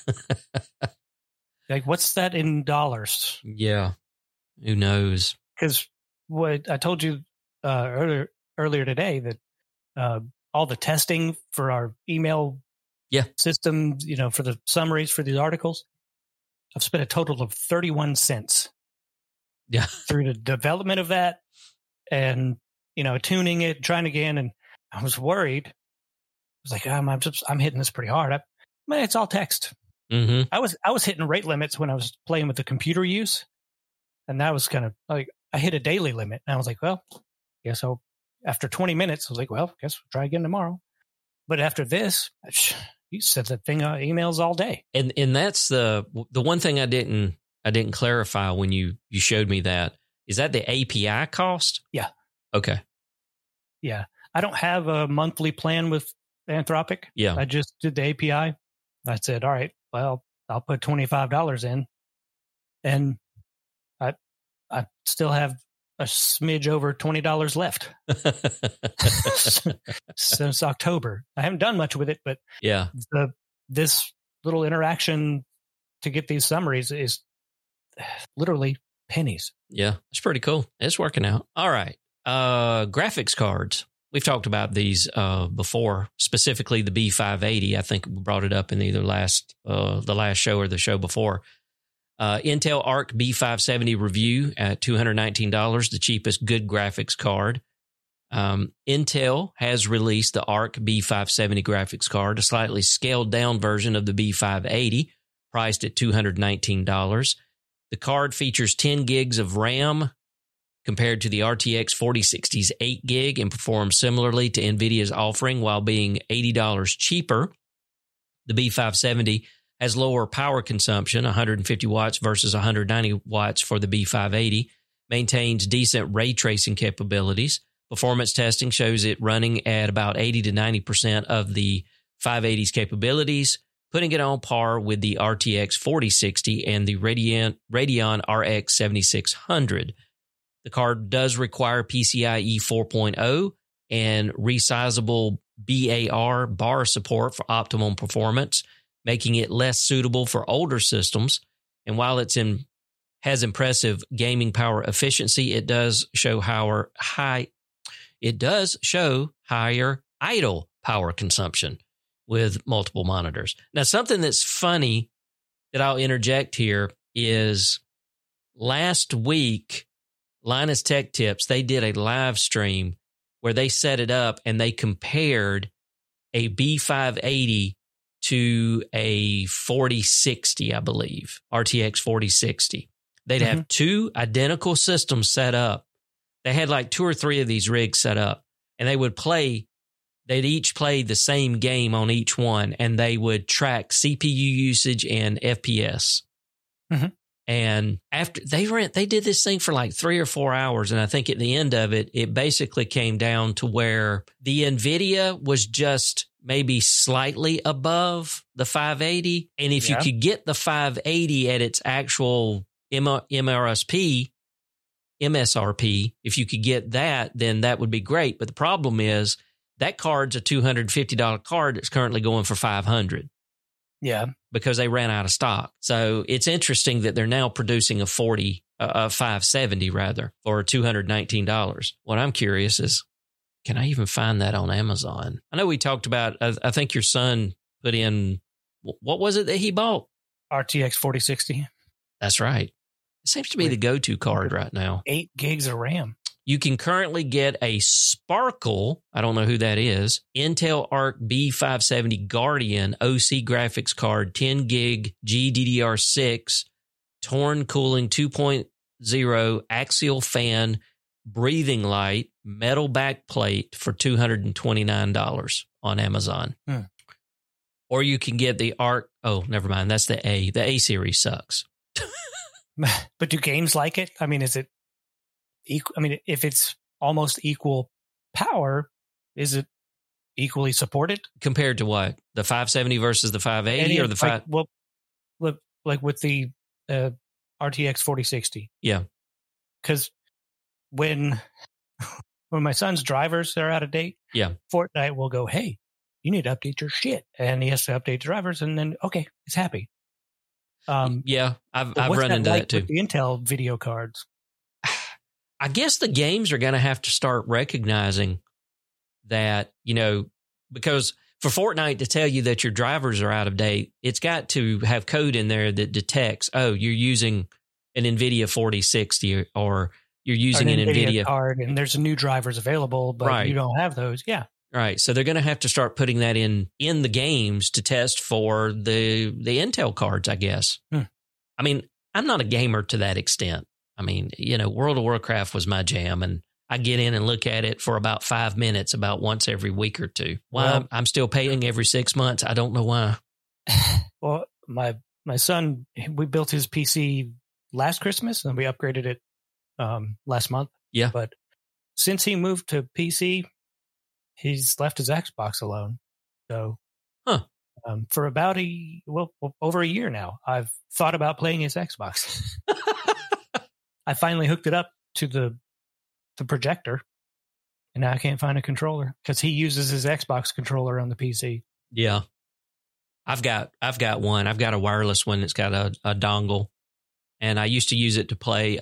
Like, what's that in dollars?
Yeah. Who knows?
Because what I told you earlier today, that all the testing for our email system, for the summaries for these articles, I've spent a total of 31 cents.
Yeah.
Through the development of that and, tuning it, trying again. And I was worried. I was like, I'm hitting this pretty hard. It's all text.
Mm-hmm.
I was hitting rate limits when I was playing with the computer use. And that was kind of like, I hit a daily limit. And I was like, well, guess after 20 minutes, I was like, well, guess we'll try again tomorrow. But after this, you sent that thing emails all day.
And that's the one thing I didn't clarify when you showed me that. Is that the API cost?
Yeah.
Okay.
Yeah. I don't have a monthly plan with Anthropic.
Yeah.
I just did the API. I said, all right, well, I'll put $25 in. And I still have a smidge over $20 left since October. I haven't done much with it, but this little interaction to get these summaries is literally pennies.
Yeah, it's pretty cool. It's working out. All right. Graphics cards. We've talked about these before, specifically the B580. I think we brought it up in either the last show or the show before. Intel Arc B570 review at $219, the cheapest good graphics card. Intel has released the Arc B570 graphics card, a slightly scaled down version of the B580, priced at $219. The card features 10 gigs of RAM compared to the RTX 4060's 8 gig and performs similarly to NVIDIA's offering while being $80 cheaper. The B570 has lower power consumption, 150 watts versus 190 watts for the B580, maintains decent ray tracing capabilities. Performance testing shows it running at about 80 to 90% of the 580's capabilities, putting it on par with the RTX 4060 and the Radeon RX 7600. The card does require PCIe 4.0 and resizable BAR bar support for optimum performance, making it less suitable for older systems. And while has impressive gaming power efficiency, it does show higher idle power consumption with multiple monitors. Now, something that's funny that I'll interject here is last week, Linus Tech Tips, they did a live stream where they set it up and they compared a B580 to a 4060, I believe, RTX 4060. They'd have two identical systems set up. They had like 2 or 3 of these rigs set up, and they'd each play the same game on each one, and they would track CPU usage and FPS. Mm-hmm. And after they did this thing for like 3 or 4 hours. And I think at the end of it, it basically came down to where the NVIDIA was just maybe slightly above the 580. And if you could get the 580 at its actual MSRP, if you could get that, then that would be great. But the problem is that card's a $250 card that's currently going for $500.
Yeah.
Because they ran out of stock. So it's interesting that they're now producing a 570 rather, for $219. What I'm curious is, can I even find that on Amazon? I know we talked about, I think your son put in, what was it that he bought?
RTX 4060.
That's right. It seems to be the go-to card right now.
8 gigs of RAM.
You can currently get a Sparkle, I don't know who that is, Intel Arc B570 Guardian OC graphics card, 10 gig GDDR6, Torn cooling 2.0 axial fan, breathing light, metal back plate for $229 on Amazon. Or you can get the Arc. Oh, never mind. That's the A. The A series sucks.
But do games like it? I mean, is it equal? I mean, if it's almost equal power, is it equally supported?
Compared to what? The 570 versus the 580 or the 5?
Well, like with the RTX 4060.
Yeah.
Because when my son's drivers are out of date, Fortnite will go, hey, you need to update your shit. And he has to update the drivers, and then, okay, it's happy.
I've run into that too.
With the Intel video cards?
I guess the games are going to have to start recognizing that, because for Fortnite to tell you that your drivers are out of date, it's got to have code in there that detects, oh, you're using an NVIDIA 4060 or you're using an NVIDIA
card, and there's new drivers available, but you don't have those. Yeah.
Right. So they're going to have to start putting that in the games to test for the Intel cards, I guess. I mean, I'm not a gamer to that extent. I mean, World of Warcraft was my jam, and I get in and look at it for about 5 minutes about once every week or two. Why I'm still paying every 6 months, I don't know why.
Well, my son, we built his PC last Christmas, and we upgraded it last month. Yeah. But since he moved to PC, he's left his Xbox alone. So for about over a year now, I've thought about playing his Xbox. I finally hooked it up to the projector, and now I can't find a controller because he uses his Xbox controller on the PC.
Yeah. I've got one. I've got a wireless one that's got a dongle, and I used to use it to play,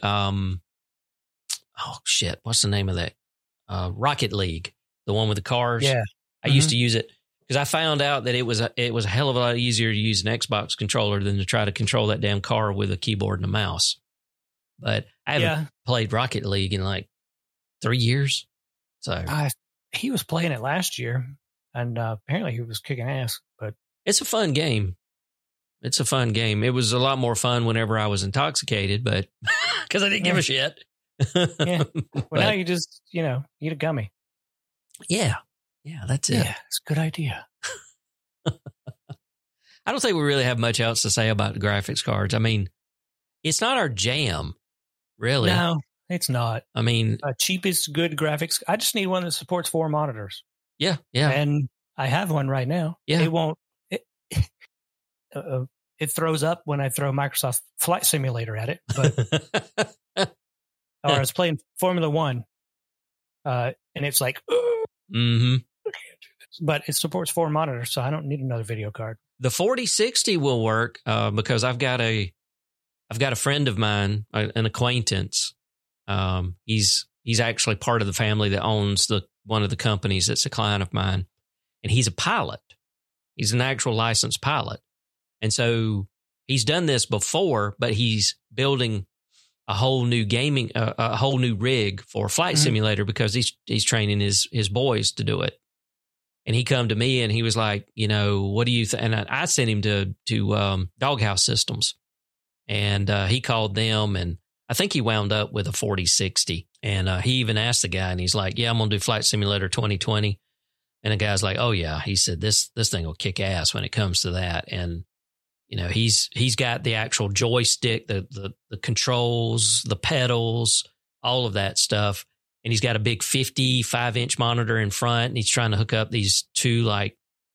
what's the name of that? Rocket League, the one with the cars.
Yeah.
I used to use it because I found out that it was a hell of a lot easier to use an Xbox controller than to try to control that damn car with a keyboard and a mouse. But I haven't played Rocket League in like 3 years. So
he was playing it last year, and apparently he was kicking ass. But
it's a fun game. It was a lot more fun whenever I was intoxicated, but because I didn't give a shit.
Yeah. Well, now you just, eat a gummy.
Yeah. Yeah, that's it.
Yeah, it's a good idea.
I don't think we really have much else to say about the graphics cards. I mean, it's not our jam, really.
No, it's not.
I mean,
cheapest good graphics. I just need one that supports 4 monitors.
Yeah, yeah.
And I have one right now.
Yeah.
It won't. It throws up when I throw Microsoft Flight Simulator at it. But or I was playing Formula One, and it's like, but it supports 4 monitors, so I don't need another video card.
The 4060 will work because I've got a friend of mine, an acquaintance. He's actually part of the family that owns one of the companies that's a client of mine, and he's a pilot. He's an actual licensed pilot, and so he's done this before, but he's building a whole new a whole new rig for Flight Simulator because he's training his boys to do it. And he come to me and he was like, what do you think? And I sent him to Doghouse Systems, and he called them, and I think he wound up with a 4060. And he even asked the guy, and he's like, yeah, I'm going to do Flight Simulator 2020. And the guy's like, oh yeah. He said, this thing will kick ass when it comes to that. And, he's got the actual joystick, the controls, the pedals, all of that stuff. And he's got a big 55-inch monitor in front, and he's trying to hook up these 2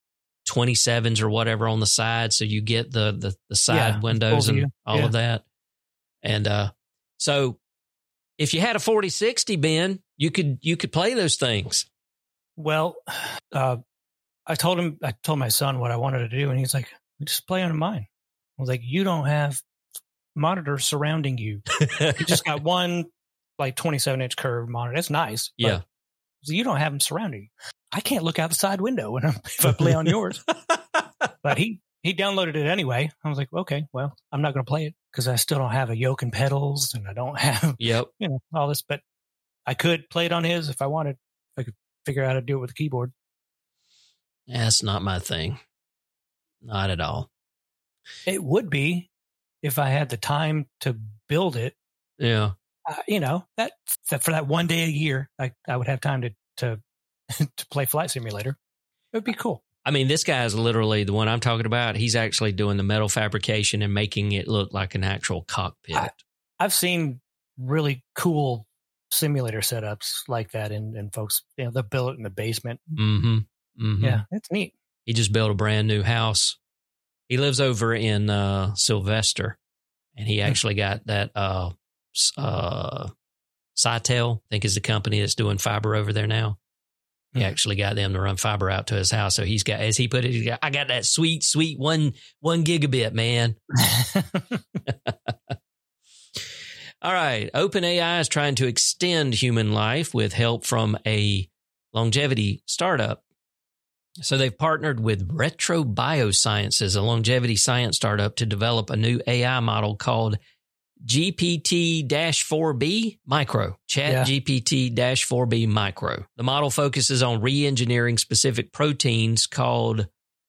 27s or whatever on the side. So you get the side windows and all of that. And so if you had a 4060, Ben, you could play those things.
Well, I told my son what I wanted to do, and he's like, just play on mine. I was like, you don't have monitors surrounding you. You just got one like 27-inch curved monitor. That's nice.
Yeah.
So you don't have them surrounding you. I can't look out the side window if I play on yours. But he downloaded it anyway. I was like, okay, well, I'm not going to play it because I still don't have a yoke and pedals, and I don't have all this. But I could play it on his if I wanted. I could figure out how to do it with a keyboard.
That's not my thing. Not at all.
It would be if I had the time to build it.
Yeah.
That for that one day a year, I would have time to play Flight Simulator. It would be cool.
I mean, this guy is literally the one I'm talking about. He's actually doing the metal fabrication and making it look like an actual cockpit.
I've seen really cool simulator setups like that, and folks, they'll build it in the basement.
Mm-hmm. Mm-hmm.
Yeah, it's neat.
He just built a brand new house. He lives over in Sylvester, and he actually got that Cytel, I think is the company that's doing fiber over there now. He actually got them to run fiber out to his house. So he's got, as he put it, I got that sweet one gigabit, man. All right. OpenAI is trying to extend human life with help from a longevity startup. So they've partnered with Retro Biosciences, a longevity science startup, to develop a new AI model called GPT-4B Micro, ChatGPT-4B Micro. The model focuses on re-engineering specific proteins called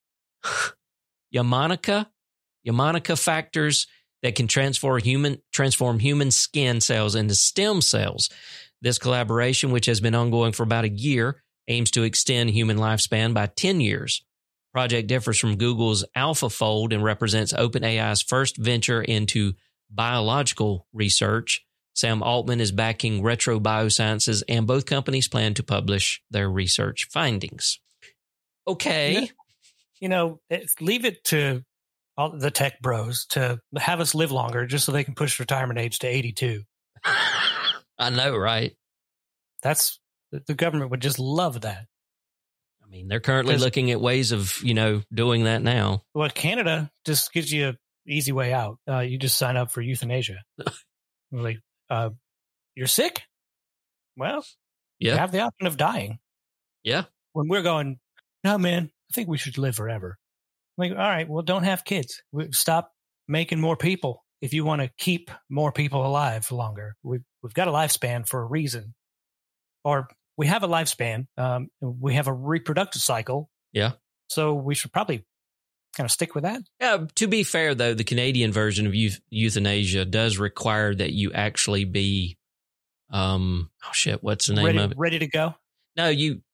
Yamanica factors that can transform human skin cells into stem cells. This collaboration, which has been ongoing for about a year, aims to extend human lifespan by 10 years. Project differs from Google's AlphaFold and represents OpenAI's first venture into biological research. Sam Altman is backing Retro Biosciences, and both companies plan to publish their research findings. Okay.
Leave it to all the tech bros to have us live longer just so they can push retirement age to 82.
I know, right?
The government would just love that.
I mean, they're currently looking at ways of, doing that now.
Well, Canada just gives you an easy way out. You just sign up for euthanasia. Like, you're sick? Well, you have the option of dying.
Yeah.
When we're going, no, man, I think we should live forever. I'm like, all right, well, don't have kids. Stop making more people if you want to keep more people alive for longer. We've got a lifespan for a reason. Or we have a lifespan. We have a reproductive cycle.
Yeah.
So we should probably kind of stick with that.
Yeah. To be fair, though, the Canadian version of euthanasia does require that you actually be, what's the name of it?
Ready to go?
No,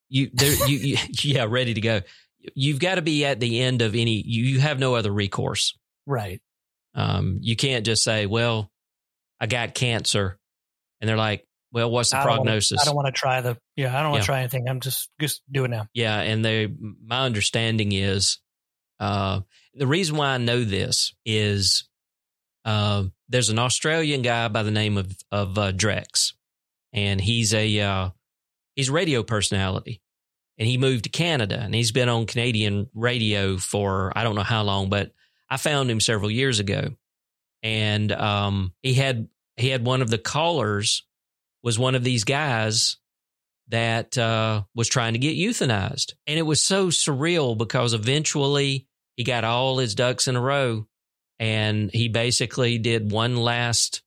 yeah, ready to go. You've got to be at the end of any. You have no other recourse.
Right.
You can't just say, "Well, I got cancer," and they're like, "Well, what's the prognosis?"
I don't want to try I don't want to try anything. I'm just do it now.
Yeah, and my understanding is, the reason why I know this is, there's an Australian guy by the name of Drex, and he's a radio personality, and he moved to Canada, and he's been on Canadian radio for I don't know how long, but I found him several years ago, and he had one of the callers was one of these guys that was trying to get euthanized. And it was so surreal because eventually he got all his ducks in a row, and he basically did one last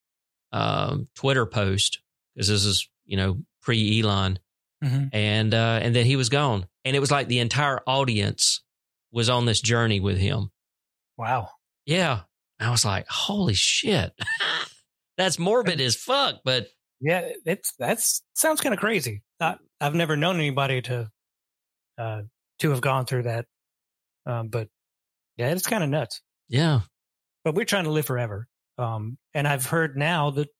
Twitter post, because this is, pre-Elon, and then he was gone. And it was like the entire audience was on this journey with him.
Wow.
Yeah. I was like, holy shit. That's morbid as fuck, but
yeah, that sounds kind of crazy. I've never known anybody to have gone through that. But yeah, it's kind of nuts.
Yeah.
But we're trying to live forever. And I've heard now that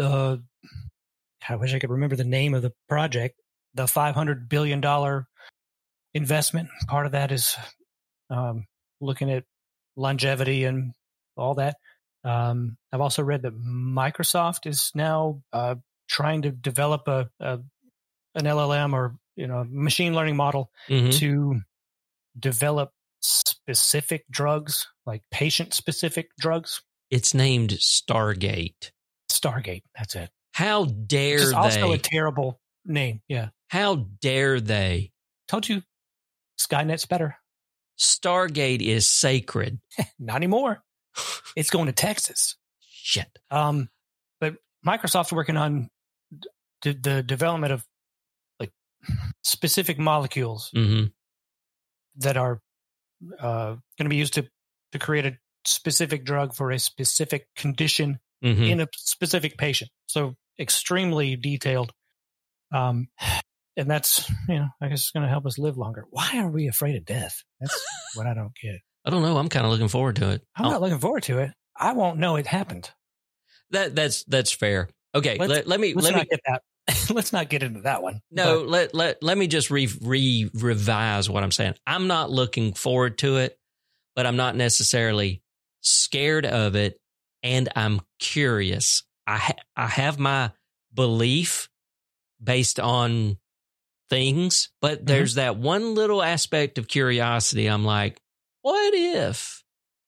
I wish I could remember the name of the project, the $500 billion investment. Part of that is looking at longevity and all that. I've also read that Microsoft is now trying to develop an LLM or machine learning model to develop specific drugs, like patient-specific drugs.
It's named Stargate.
Stargate, that's it.
How dare they?
It's also a terrible name, yeah.
How dare they?
Told you, Skynet's better.
Stargate is sacred.
Not anymore. It's going to Texas.
Shit.
But Microsoft's working on the development of like specific molecules that are going to be used to create a specific drug for a specific condition in a specific patient. So extremely detailed. And that's, I guess it's going to help us live longer. Why are we afraid of death? That's what I don't get.
I don't know. I'm kind of looking forward to it.
I'm not looking forward to it. I won't know it happened.
That's fair. Okay, let me
get that. Let's not get into that one.
No, let me just revise what I'm saying. I'm not looking forward to it, but I'm not necessarily scared of it, and I'm curious. I have my belief based on things, but there's that one little aspect of curiosity. I'm like, what if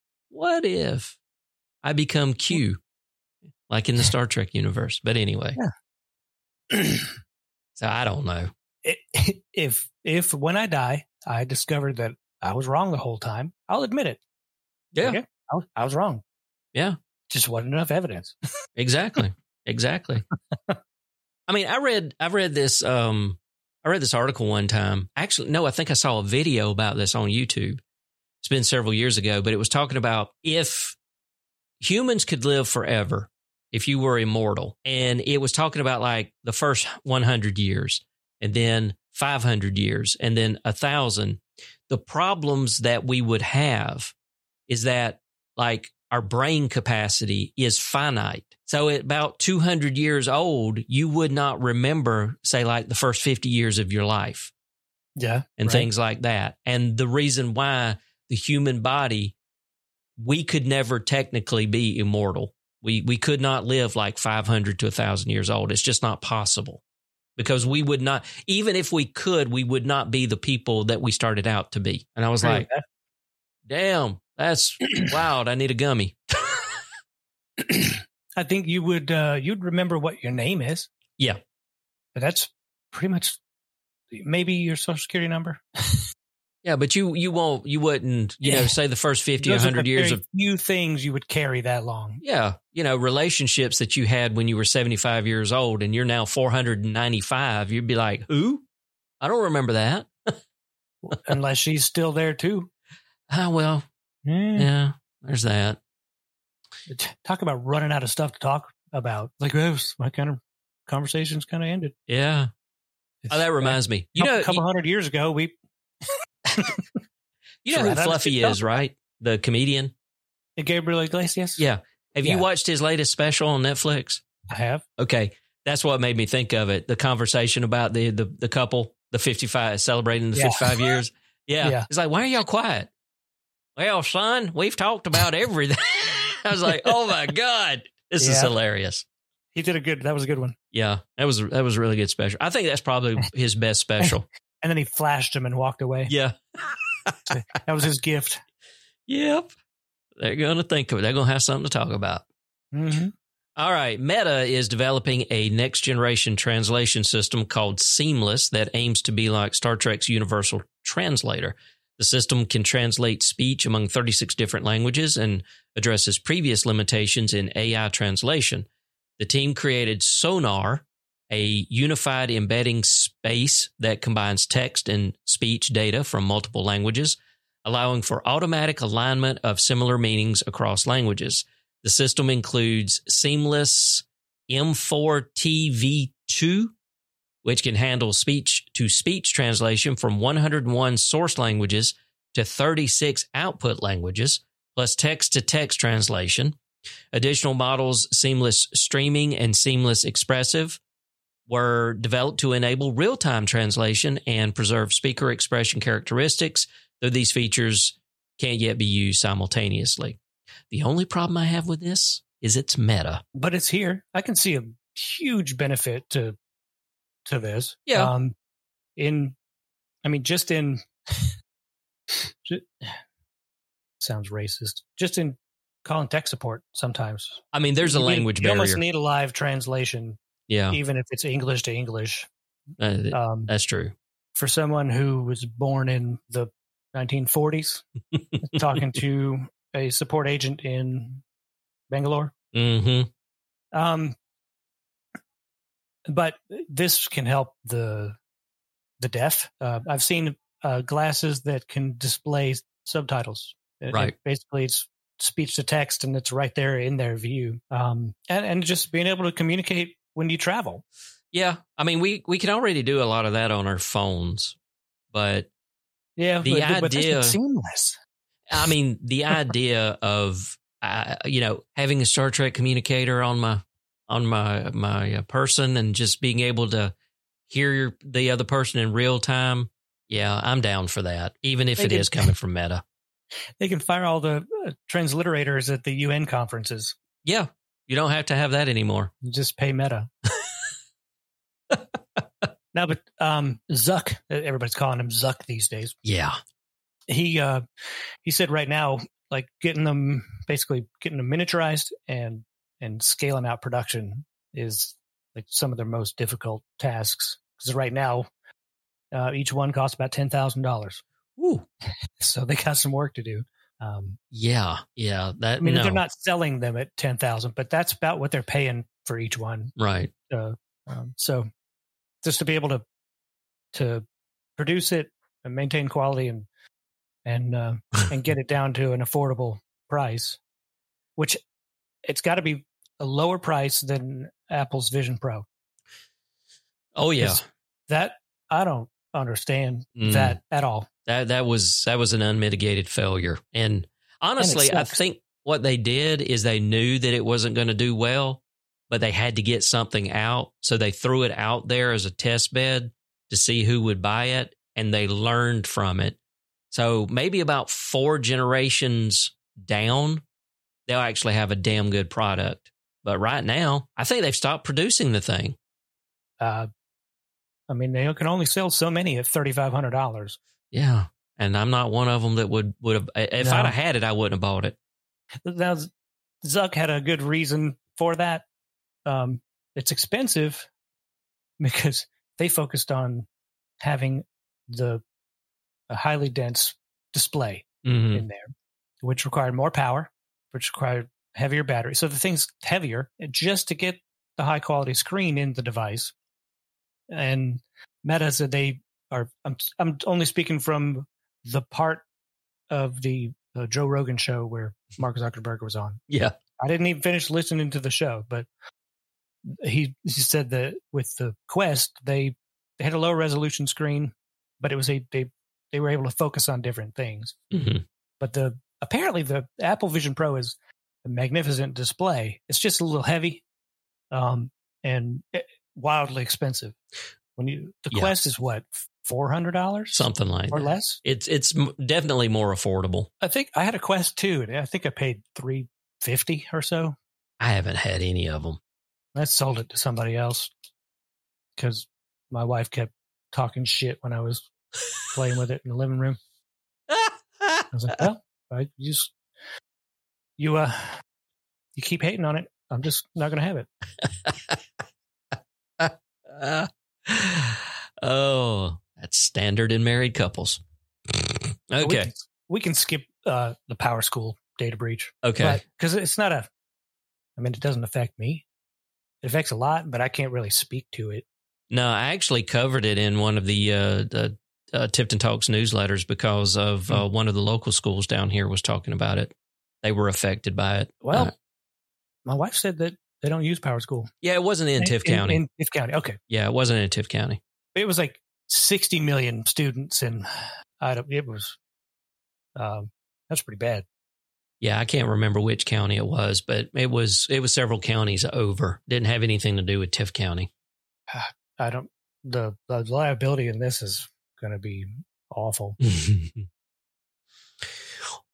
I become Q, like in the Star Trek universe? But anyway.
Yeah.
So I don't know.
If when I die, I discovered that I was wrong the whole time, I'll admit it.
Yeah.
Okay? I was wrong.
Yeah.
Just wasn't enough evidence.
Exactly. I mean, I read this article one time. Actually, no, I think I saw a video about this on YouTube. It's been several years ago, but it was talking about if humans could live forever, if you were immortal. And it was talking about like the first 100 years and then 500 years and then 1,000. The problems that we would have is that like our brain capacity is finite. So at about 200 years old, you would not remember, say, like the first 50 years of your life.
Yeah.
And things like that. And the reason why the human body, we could never technically be immortal. We could not live like 500 to 1,000 years old. It's just not possible because we would not, even if we could, we would not be the people that we started out to be. And I was like, damn, that's wild. I need a gummy.
I think you would, you'd remember what your name is.
Yeah.
But that's pretty much maybe your social security number.
Yeah, but you wouldn't, say the first 50, 100 years of
few things you would carry that long.
Yeah. Relationships that you had when you were 75 years old and you're now 495. You'd be like, who? I don't remember that.
Unless she's still there too.
Well, yeah, there's that.
Talk about running out of stuff to talk about. Like, my kind of conversations kind of ended.
Yeah. That reminds me.
A couple hundred years ago, we...
You know who Fluffy is, right? The comedian.
Gabriel Iglesias?
Yeah. Have you watched his latest special on Netflix?
I have.
Okay. That's what made me think of it. The conversation about the couple, the 55, celebrating the 55 years. Yeah. It's like, why are y'all quiet? Well, son, we've talked about everything. I was like, oh my God, this is hilarious.
He did that was a good one.
Yeah. That was a really good special. I think that's probably his best special.
And then he flashed him and walked away.
Yeah.
That was his gift.
Yep. They're going to think of it. They're going to have something to talk about.
Mm-hmm.
All right. Meta is developing a next generation translation system called Seamless that aims to be like Star Trek's Universal Translator. The system can translate speech among 36 different languages and addresses previous limitations in AI translation. The team created Sonar, a unified embedding space that combines text and speech data from multiple languages, allowing for automatic alignment of similar meanings across languages. The system includes Seamless M4TV2, which can handle speech-to-speech translation from 101 source languages to 36 output languages, plus text-to-text translation. Additional models, Seamless Streaming and Seamless Expressive, were developed to enable real-time translation and preserve speaker expression characteristics, though these features can't yet be used simultaneously. The only problem I have with this is it's meta.
But it's here. I can see a huge benefit to this.
Yeah.
Sounds racist. Just in calling tech support sometimes.
I mean, there's a language barrier.
You almost need a live translation.
Yeah.
Even if it's English to English.
That's true.
For someone who was born in the 1940s, talking to a support agent in Bangalore.
Mm-hmm.
But this can help the deaf. I've seen glasses that can display subtitles.
Right.
Basically, it's speech to text, and it's right there in their view. And just being able to communicate when you travel.
Yeah. I mean, we can already do a lot of that on our phones, but the idea
seamless.
I mean, the idea of having a Star Trek communicator on my person and just being able to hear the other person in real time. Yeah, I'm down for that, even if it is coming from Meta.
They can fire all the transliterators at the UN conferences.
Yeah, you don't have to have that anymore.
You just pay Meta. Now, but Zuck, everybody's calling him Zuck these days.
Yeah.
He said right now, like getting them miniaturized and scaling out production is like some of their most difficult tasks. Because right now, each one costs about $10,000.
Ooh.
So they got some work to do.
Yeah.
They're not selling them at $10,000, but that's about what they're paying for each one.
Right.
So just to be able to produce it and maintain quality and get it down to an affordable price, which it's got to be a lower price than Apple's Vision Pro.
Oh yeah,
that I don't understand that at all.
That was an unmitigated failure, and honestly, I think what they did is they knew that it wasn't going to do well, but they had to get something out, so they threw it out there as a test bed to see who would buy it, and they learned from it. So maybe about 4 generations down, they'll actually have a damn good product. But right now, I think they've stopped producing the thing.
They can only sell so many at $3,500.
Yeah, and I'm not one of them that would have. If I'd have had it, I wouldn't have bought it.
Now, Zuck had a good reason for that. It's expensive because they focused on having a highly dense display in there, which required more power, which required heavier battery. So the thing's heavier just to get the high quality screen in the device. And Meta said they are. I'm only speaking from the part of the Joe Rogan show where Mark Zuckerberg was on.
Yeah,
I didn't even finish listening to the show, but he said that with the Quest they had a low resolution screen, but it was they were able to focus on different things.
Mm-hmm.
But apparently the Apple Vision Pro is a magnificent display. It's just a little heavy, and wildly expensive. Quest is what, $400,
something like
or
that.
less.
It's definitely more affordable.
I think I had a Quest 2, and I think I paid $350 or so.
I haven't had any of them.
I sold it to somebody else because my wife kept talking shit when I was playing with it in the living room. I was like, well, you keep hating on it. I'm just not going to have it.
Oh, that's standard in married couples. Okay.
We can skip the Power School data breach.
Okay.
Because it's not it doesn't affect me. It affects a lot, but I can't really speak to it.
No, I actually covered it in one of the Tipton Talks newsletters because of one of the local schools down here was talking about it. They were affected by it.
Well, my wife said that they don't use Power School.
Yeah, it wasn't in Tift County.
In Tift County, okay.
Yeah, it wasn't in Tift County.
It was like 60 million students, and it was that's pretty bad.
Yeah, I can't remember which county it was, but it was several counties over. Didn't have anything to do with Tift County.
The liability in this is going to be awful.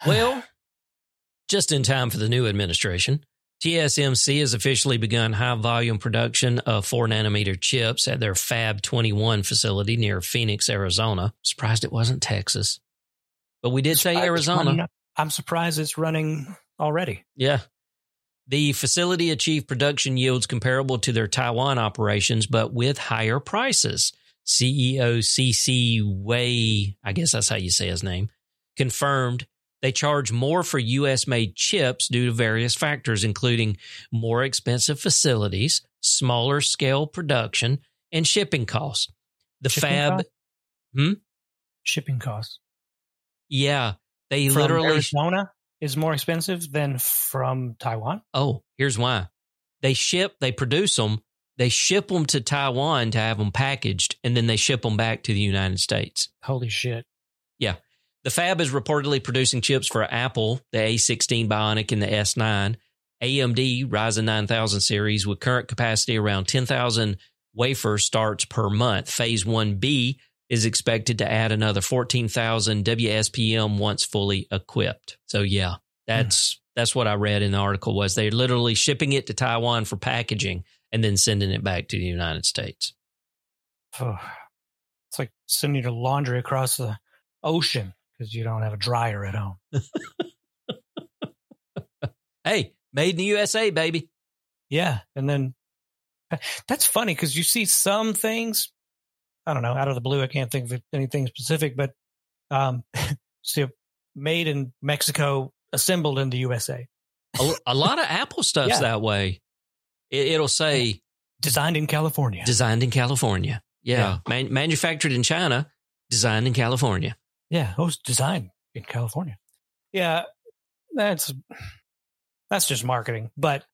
Well, just in time for the new administration, TSMC has officially begun high-volume production of 4-nanometer chips at their Fab 21 facility near Phoenix, Arizona. Surprised it wasn't Texas. But we did say Arizona.
I'm surprised it's running already.
Yeah. The facility achieved production yields comparable to their Taiwan operations, but with higher prices. CEO C.C. Wei, I guess that's how you say his name, confirmed they charge more for U.S.-made chips due to various factors, including more expensive facilities, smaller scale production, and shipping costs. The Fab...
Shipping costs.
Yeah. They
from
literally...
Arizona is more expensive than from Taiwan?
Oh, here's why. They produce them, they ship them to Taiwan to have them packaged, and then they ship them back to the United States.
Holy shit.
Yeah. The Fab is reportedly producing chips for Apple, the A16 Bionic and the S9, AMD Ryzen 9000 series with current capacity around 10,000 wafer starts per month. Phase 1B is expected to add another 14,000 WSPM once fully equipped. So yeah, that's what I read in the article was they're literally shipping it to Taiwan for packaging and then sending it back to the United States.
Oh, it's like sending your laundry across the ocean because you don't have a dryer at home.
Hey, made in the USA, baby.
Yeah. And then that's funny because you see some things, I don't know, out of the blue, I can't think of anything specific, but see, made in Mexico, assembled in the USA.
A lot of Apple stuff's that way. It'll say
designed in California.
Designed in California. Yeah. Manufactured in China, designed in California.
Yeah. It was designed in California. Yeah. That's just marketing. But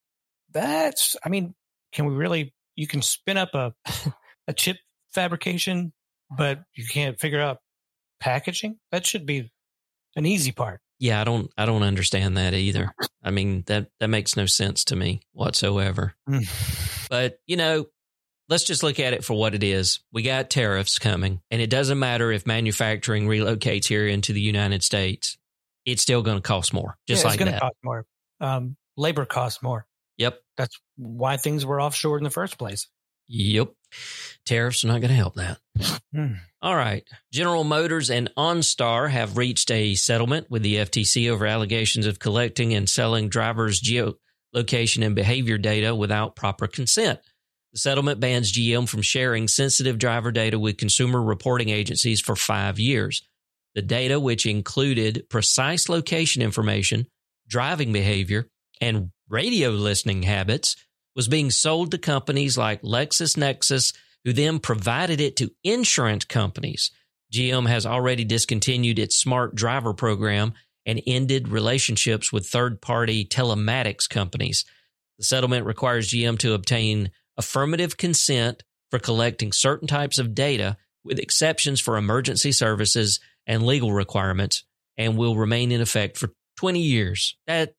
can we really, you can spin up a chip fabrication, but you can't figure out packaging? That should be an easy part.
Yeah, I don't understand that either. I mean, that makes no sense to me whatsoever. But, let's just look at it for what it is. We got tariffs coming, and it doesn't matter if manufacturing relocates here into the United States. It's still going to cost more, just like that. It's going to
cost more. Labor costs more.
Yep.
That's why things were offshore in the first place.
Yep. Tariffs are not going to help that. All right. General Motors and OnStar have reached a settlement with the FTC over allegations of collecting and selling drivers' geolocation and behavior data without proper consent. The settlement bans GM from sharing sensitive driver data with consumer reporting agencies for 5 years. The data, which included precise location information, driving behavior, and radio listening habits, was being sold to companies like LexisNexis, who then provided it to insurance companies. GM has already discontinued its smart driver program and ended relationships with third-party telematics companies. The settlement requires GM to obtain affirmative consent for collecting certain types of data, with exceptions for emergency services and legal requirements, and will remain in effect for 20 years.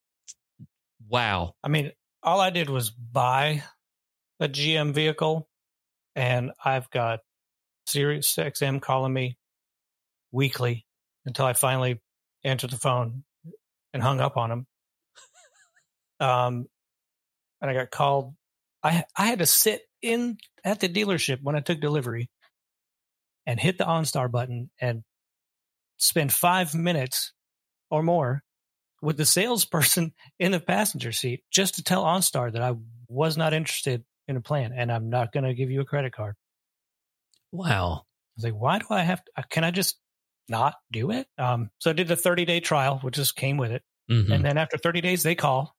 Wow.
I mean, all I did was buy a GM vehicle, and I've got Sirius XM calling me weekly until I finally answered the phone and hung up on him. And I got called. I had to sit in at the dealership when I took delivery and hit the OnStar button and spend 5 minutes or more with the salesperson in the passenger seat just to tell OnStar that I was not interested in a plan and I'm not going to give you a credit card.
Wow.
I was like, why do I have to, can I just not do it? So I did the 30-day trial, which just came with it. Mm-hmm. And then after 30 days, they call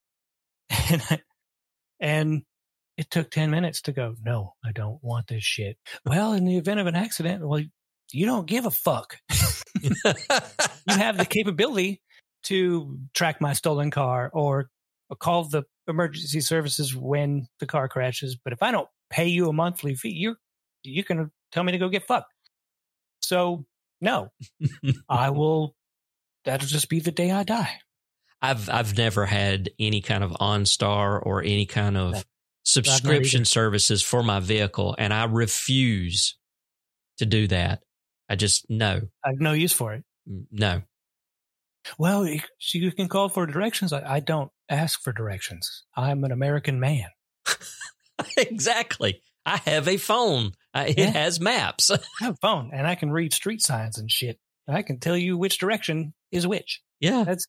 and it took 10 minutes to go, no, I don't want this shit. Well, in the event of an accident, well, you don't give a fuck. You have the capability to track my stolen car or call the emergency services when the car crashes. But if I don't pay you a monthly fee, you can tell me to go get fucked. So no, that'll just be the day I die.
I've never had any kind of OnStar or any kind of subscription services for my vehicle, and I refuse to do that. I just, no.
I have no use for it.
No.
Well, you can call for directions. I don't ask for directions. I'm an American man.
Exactly. I have a phone. It has maps.
I have a phone, and I can read street signs and shit. I can tell you which direction is which.
Yeah.
That's.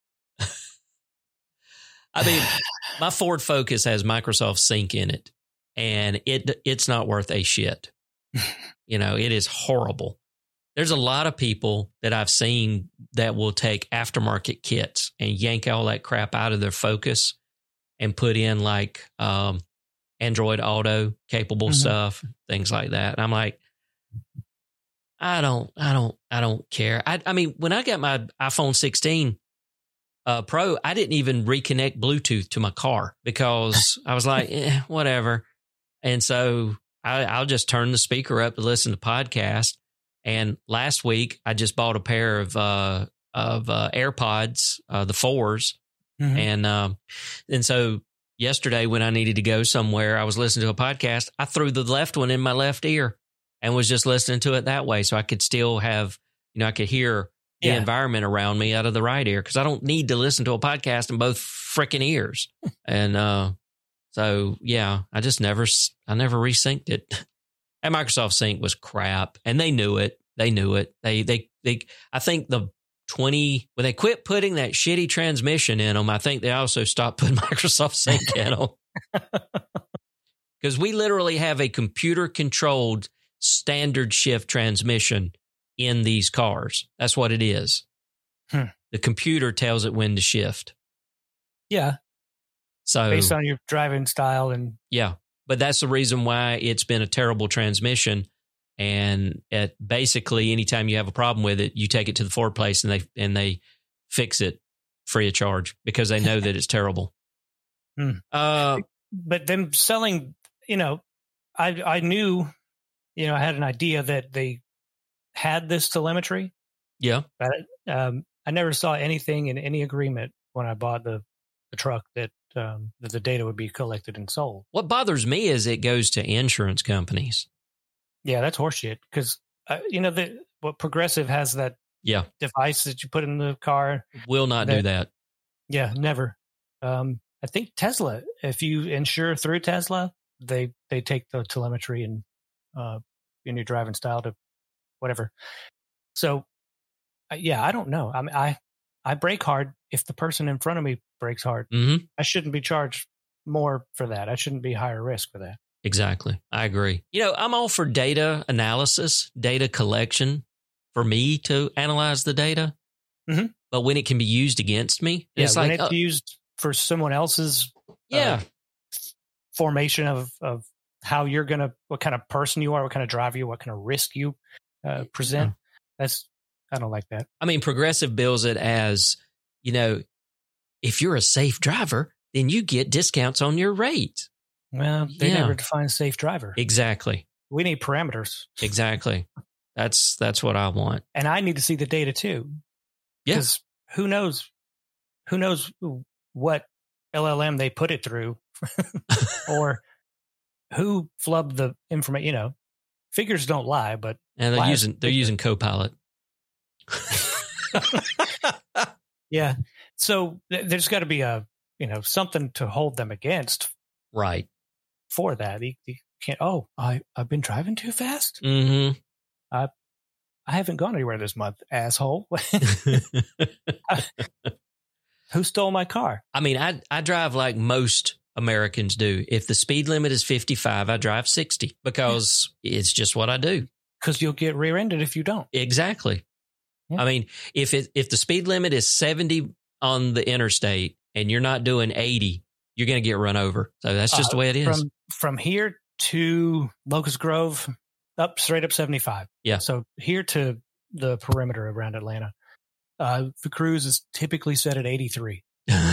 I mean, my Ford Focus has Microsoft Sync in it, and it's not worth a shit. It is horrible. There's a lot of people that I've seen that will take aftermarket kits and yank all that crap out of their Focus and put in like Android Auto capable stuff, things like that. And I'm like, I don't care. I mean, when I got my iPhone 16 Pro, I didn't even reconnect Bluetooth to my car because I was like, whatever. And so I'll just turn the speaker up to listen to podcasts. And last week I just bought a pair of AirPods, the 4s. And so yesterday when I needed to go somewhere, I was listening to a podcast. I threw the left one in my left ear and was just listening to it that way. So I could still have, I could hear the environment around me out of the right ear because I don't need to listen to a podcast in both freaking ears. And so, yeah, I never resynced it. And Microsoft Sync was crap, and they knew it. They I think when they quit putting that shitty transmission in them, I think they also stopped putting Microsoft Sync in them. Because we literally have a computer-controlled standard shift transmission in these cars. That's what it is. The computer tells it when to shift. Yeah. So
based on your driving style and
but that's the reason why it's been a terrible transmission. And basically, anytime you have a problem with it, you take it to the Ford place and they fix it free of charge because they know that it's terrible.
But them selling, I knew, I had an idea that they had this telemetry.
Yeah.
But I never saw anything in any agreement when I bought the truck that the data would be collected and sold.
What bothers me is it goes to insurance companies.
Yeah, that's horseshit. Because what Progressive has that device that you put in the car
will not do that.
Yeah, never. I think Tesla, if you insure through Tesla, they take the telemetry and in your driving style to whatever. So I don't know. I mean, I brake hard if the person in front of me brakes hard. I shouldn't be charged more for that. I shouldn't be higher risk for that.
Exactly. I agree. I'm all for data analysis, data collection for me to analyze the data. But when it can be used against me, it's
when
like
it's used for someone else's formation of how you're going to, what kind of person you are, what kind of driver you, what kind of risk you present. I don't like that.
I mean, Progressive bills it as, if you're a safe driver, then you get discounts on your rate.
Well, they never define safe driver.
Exactly.
We need parameters.
Exactly. That's what I want.
And I need to see the data too.
Yes.
Yeah. Who knows what LLM they put it through or who flubbed the information, figures don't lie, but
and they're using Copilot.
Yeah. So there's got to be something to hold them against.
Right.
For that. You can't, I've been driving too fast. I haven't gone anywhere this month, asshole. Who stole my car?
I mean, I drive like most Americans do. If the speed limit is 55, I drive 60 because it's just what I do.
Because you'll get rear-ended if you don't.
Exactly. Yeah. I mean, if the speed limit is 70 on the interstate and you're not doing 80, you're going to get run over. So that's just the way it is.
From here to Locust Grove, straight up 75.
Yeah.
So here to the perimeter around Atlanta, the cruise is typically set at 83.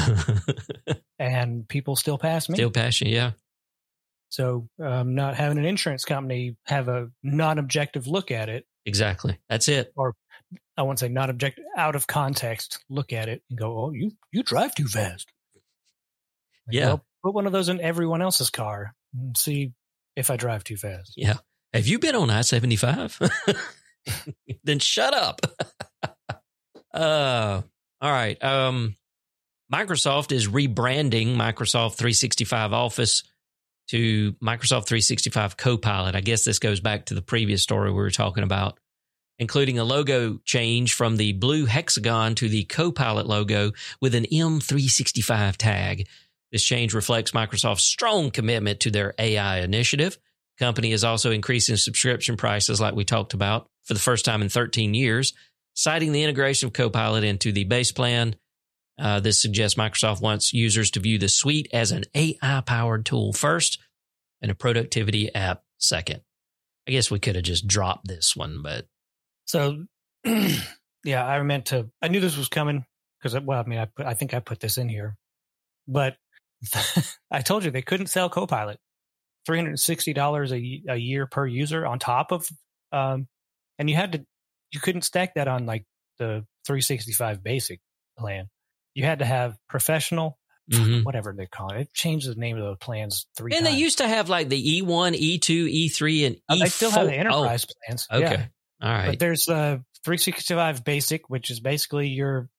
And people still pass me.
Still pass you, yeah.
So not having an insurance company have a non-objective look at it.
Exactly. That's it.
Or I won't say not objective, out of context, look at it and go, oh, you drive too fast.
Yeah.
Well, put one of those in everyone else's car and see if I drive too fast.
Yeah. Have you been on I-75? Then shut up. All right. Microsoft is rebranding Microsoft 365 Office to Microsoft 365 Copilot. I guess this goes back to the previous story we were talking about, including a logo change from the blue hexagon to the Copilot logo with an M365 tag. This change reflects Microsoft's strong commitment to their AI initiative. The company is also increasing subscription prices like we talked about for the first time in 13 years, citing the integration of Copilot into the base plan. This suggests Microsoft wants users to view the suite as an AI-powered tool first and a productivity app second. I guess we could have just dropped this one, but...
So, yeah, I knew this was coming because, I think I put this in here, but I told you they couldn't sell Copilot. $360 a year per user on top of, and you couldn't stack that on like the 365 basic plan. You had to have professional, whatever they call it. It changed the name of the plans 3 times.
And they used to have like the E1, E2, E3, and E4.
They still have the enterprise plans.
Okay.
Yeah.
All right.
But there's 365 basic, which is basically your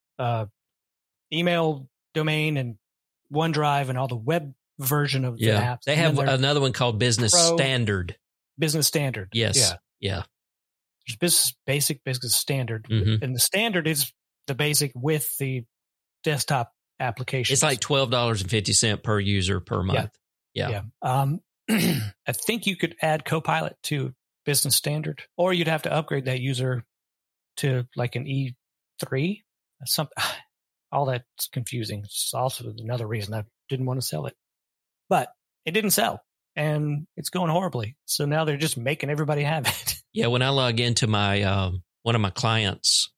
email domain and OneDrive and all the web version of the apps.
They have another one called Business Standard.
Business Standard.
Yes. Yeah.
There's Business Basic, Business Standard.
Mm-hmm.
And the Standard is the basic with the desktop application.
It's like $12.50 per user per month. Yeah.
I think you could add Copilot to Business Standard, or you'd have to upgrade that user to like an E3. All that's confusing. It's also another reason I didn't want to sell it. But it didn't sell, and it's going horribly. So now they're just making everybody have it.
Yeah, when I log into my one of my clients'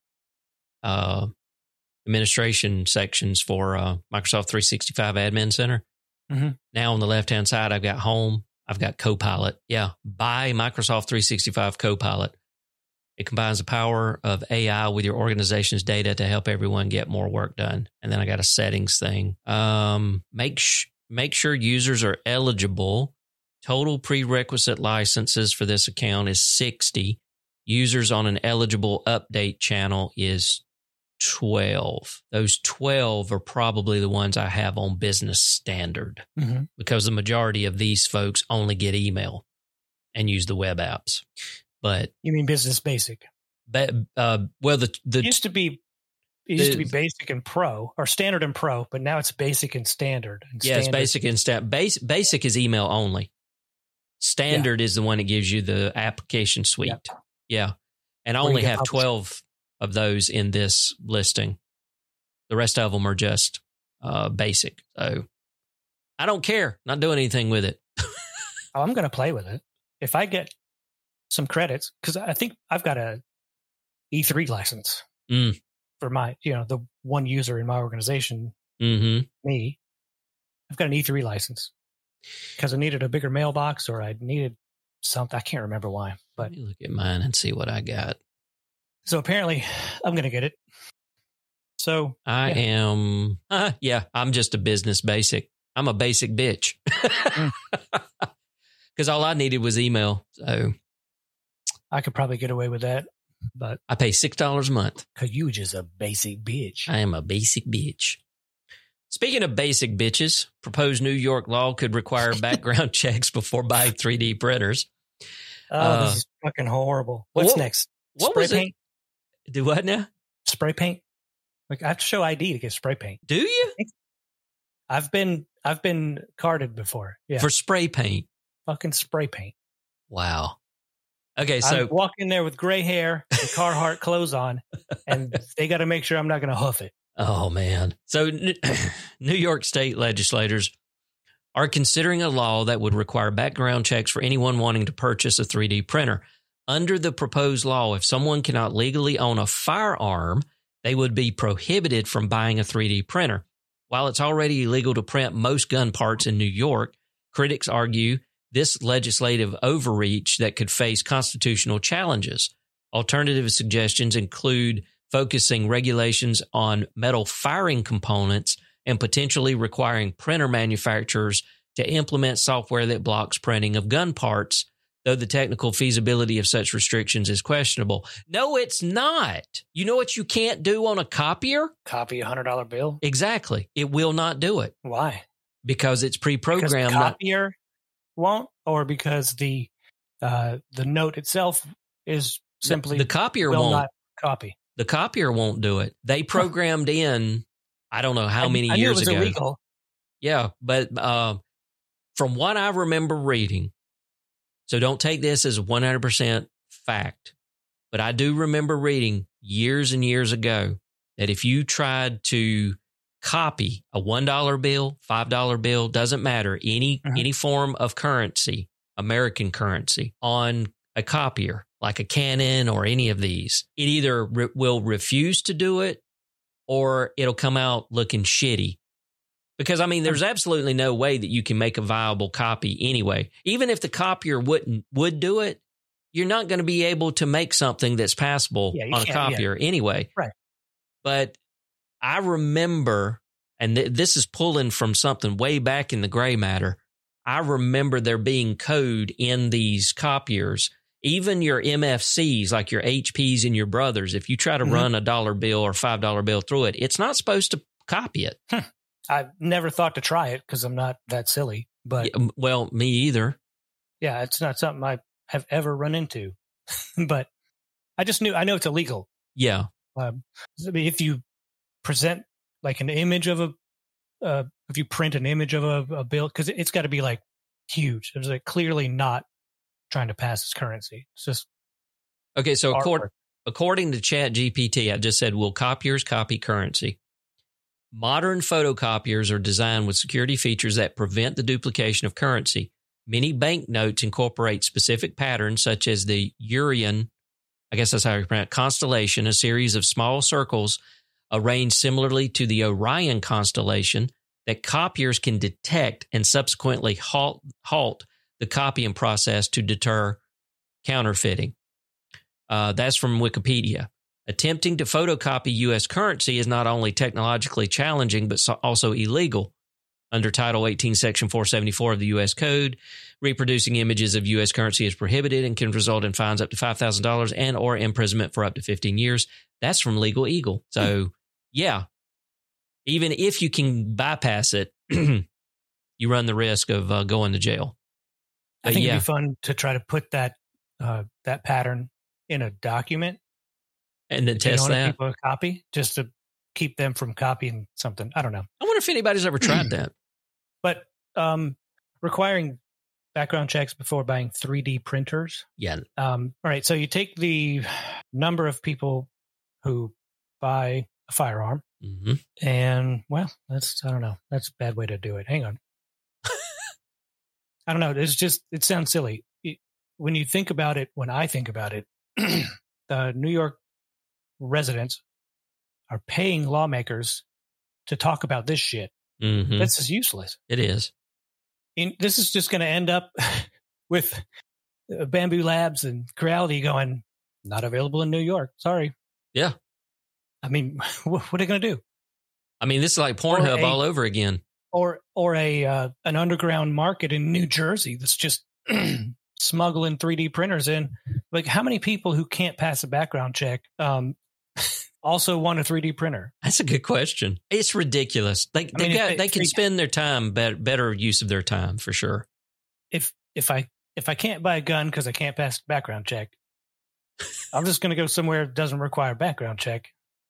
administration sections for Microsoft 365 Admin Center, now on the left-hand side, I've got Home. I've got Copilot. Yeah, buy Microsoft 365 Copilot. It combines the power of AI with your organization's data to help everyone get more work done. And then I got a settings thing. Make sure users are eligible. Total prerequisite licenses for this account is 60. Users on an eligible update channel is 12. Those 12 are probably the ones I have on Business Standard because the majority of these folks only get email and use the web apps. But
you mean Business Basic?
Well, the
it used to be Basic and Pro, or Standard and Pro, but now it's Basic and Standard.
It's Basic and Basic is email only. Standard is the one that gives you the application suite. Yeah. And I only have 12 of those in this listing. The rest of them are just basic. So I don't care. Not doing anything with it.
I'm going to play with it. If I get some credits, because I think I've got a E3 license for my, the one user in my organization, me. I've got an E3 license because I needed a bigger mailbox, or I needed something. I can't remember why. But
let me look at mine and see what I got.
So apparently I'm going to get it. So
I am. I'm just a Business Basic. I'm a basic bitch. Because all I needed was email. So
I could probably get away with that. But
I pay $6 a month.
Because you just a basic bitch.
I am a basic bitch. Speaking of basic bitches, proposed New York law could require background checks before buying 3D printers.
Oh, this is fucking horrible. What's next?
Spray paint? Do what now?
Spray paint. Like I have to show ID to get spray paint.
Do you?
I've been carded before. Yeah.
For spray paint.
Fucking spray paint.
Wow. Okay, so
I walk in there with gray hair and Carhartt clothes on, and they got to make sure I'm not going to hoof it.
Oh man. So New York state legislators are considering a law that would require background checks for anyone wanting to purchase a 3D printer. Under the proposed law, if someone cannot legally own a firearm, they would be prohibited from buying a 3D printer. While it's already illegal to print most gun parts in New York, critics argue this legislative overreach that could face constitutional challenges. Alternative suggestions include focusing regulations on metal firing components and potentially requiring printer manufacturers to implement software that blocks printing of gun parts though the technical feasibility of such restrictions is questionable. No, it's not. You know what you can't do on a copier?
Copy a $100 bill?
Exactly. It will not do it.
Why?
Because it's pre-programmed.
Because the copier won't, or because the note itself is simply
the copier
will
won't
not copy.
The copier won't do it. They programmed in, I don't know how many years ago. I knew it was
illegal.
Yeah, but from what I remember reading, so don't take this as 100% fact, but I do remember reading years and years ago that if you tried to copy a $1 bill, $5 bill, doesn't matter, any form of currency, American currency, on a copier, like a Canon or any of these, it either will refuse to do it or it'll come out looking shitty. Because, I mean, there's absolutely no way that you can make a viable copy anyway. Even if the copier would do it, you're not going to be able to make something that's passable on a copier anyway.
Right.
But I remember, and this is pulling from something way back in the gray matter, I remember there being code in these copiers. Even your MFCs, like your HPs and your Brothers, if you try to run a $1 bill or $5 bill through it, it's not supposed to copy it.
I've never thought to try it because I'm not that silly. But
well, me either.
Yeah, it's not something I have ever run into. But I know it's illegal.
Yeah.
I mean, if you present like an image of if you print an image of a bill, because it's got to be like huge. It's like clearly not trying to pass as currency. It's just
okay. So according to ChatGPT, I just said, will copiers copy currency? Modern photocopiers are designed with security features that prevent the duplication of currency. Many banknotes incorporate specific patterns, such as the Urian, I guess that's how you pronounce it, constellation, a series of small circles arranged similarly to the Orion constellation that copiers can detect and subsequently halt the copying process to deter counterfeiting. That's from Wikipedia. Attempting to photocopy U.S. currency is not only technologically challenging, but also illegal. Under Title 18, Section 474 of the U.S. Code, reproducing images of U.S. currency is prohibited and can result in fines up to $5,000 and or imprisonment for up to 15 years. That's from Legal Eagle. So, yeah, even if you can bypass it, you run the risk of going to jail.
I think it'd be fun to try to put that pattern in a document
and then test that.
People a copy just to keep them from copying something. I don't know.
I wonder if anybody's ever tried that.
But requiring background checks before buying 3D printers.
Yeah.
All right. So you take the number of people who buy a firearm, and I don't know. That's a bad way to do it. Hang on. I don't know. It sounds silly. When you think about it, when I think about it, the New York residents are paying lawmakers to talk about this shit. This is useless.
It is.
This is just going to end up with Bamboo Labs and Creality going, not available in New York. Sorry.
Yeah.
I mean, what are they going to do?
I mean, this is like Pornhub all over again.
Or an underground market in New Jersey that's just smuggling 3D printers in. Like, how many people who can't pass a background check also want a 3D printer?
That's a good question. It's ridiculous. They can spend their time better use of their time for sure. If
I can't buy a gun because I can't pass a background check, I'm just going to go somewhere that doesn't require a background check.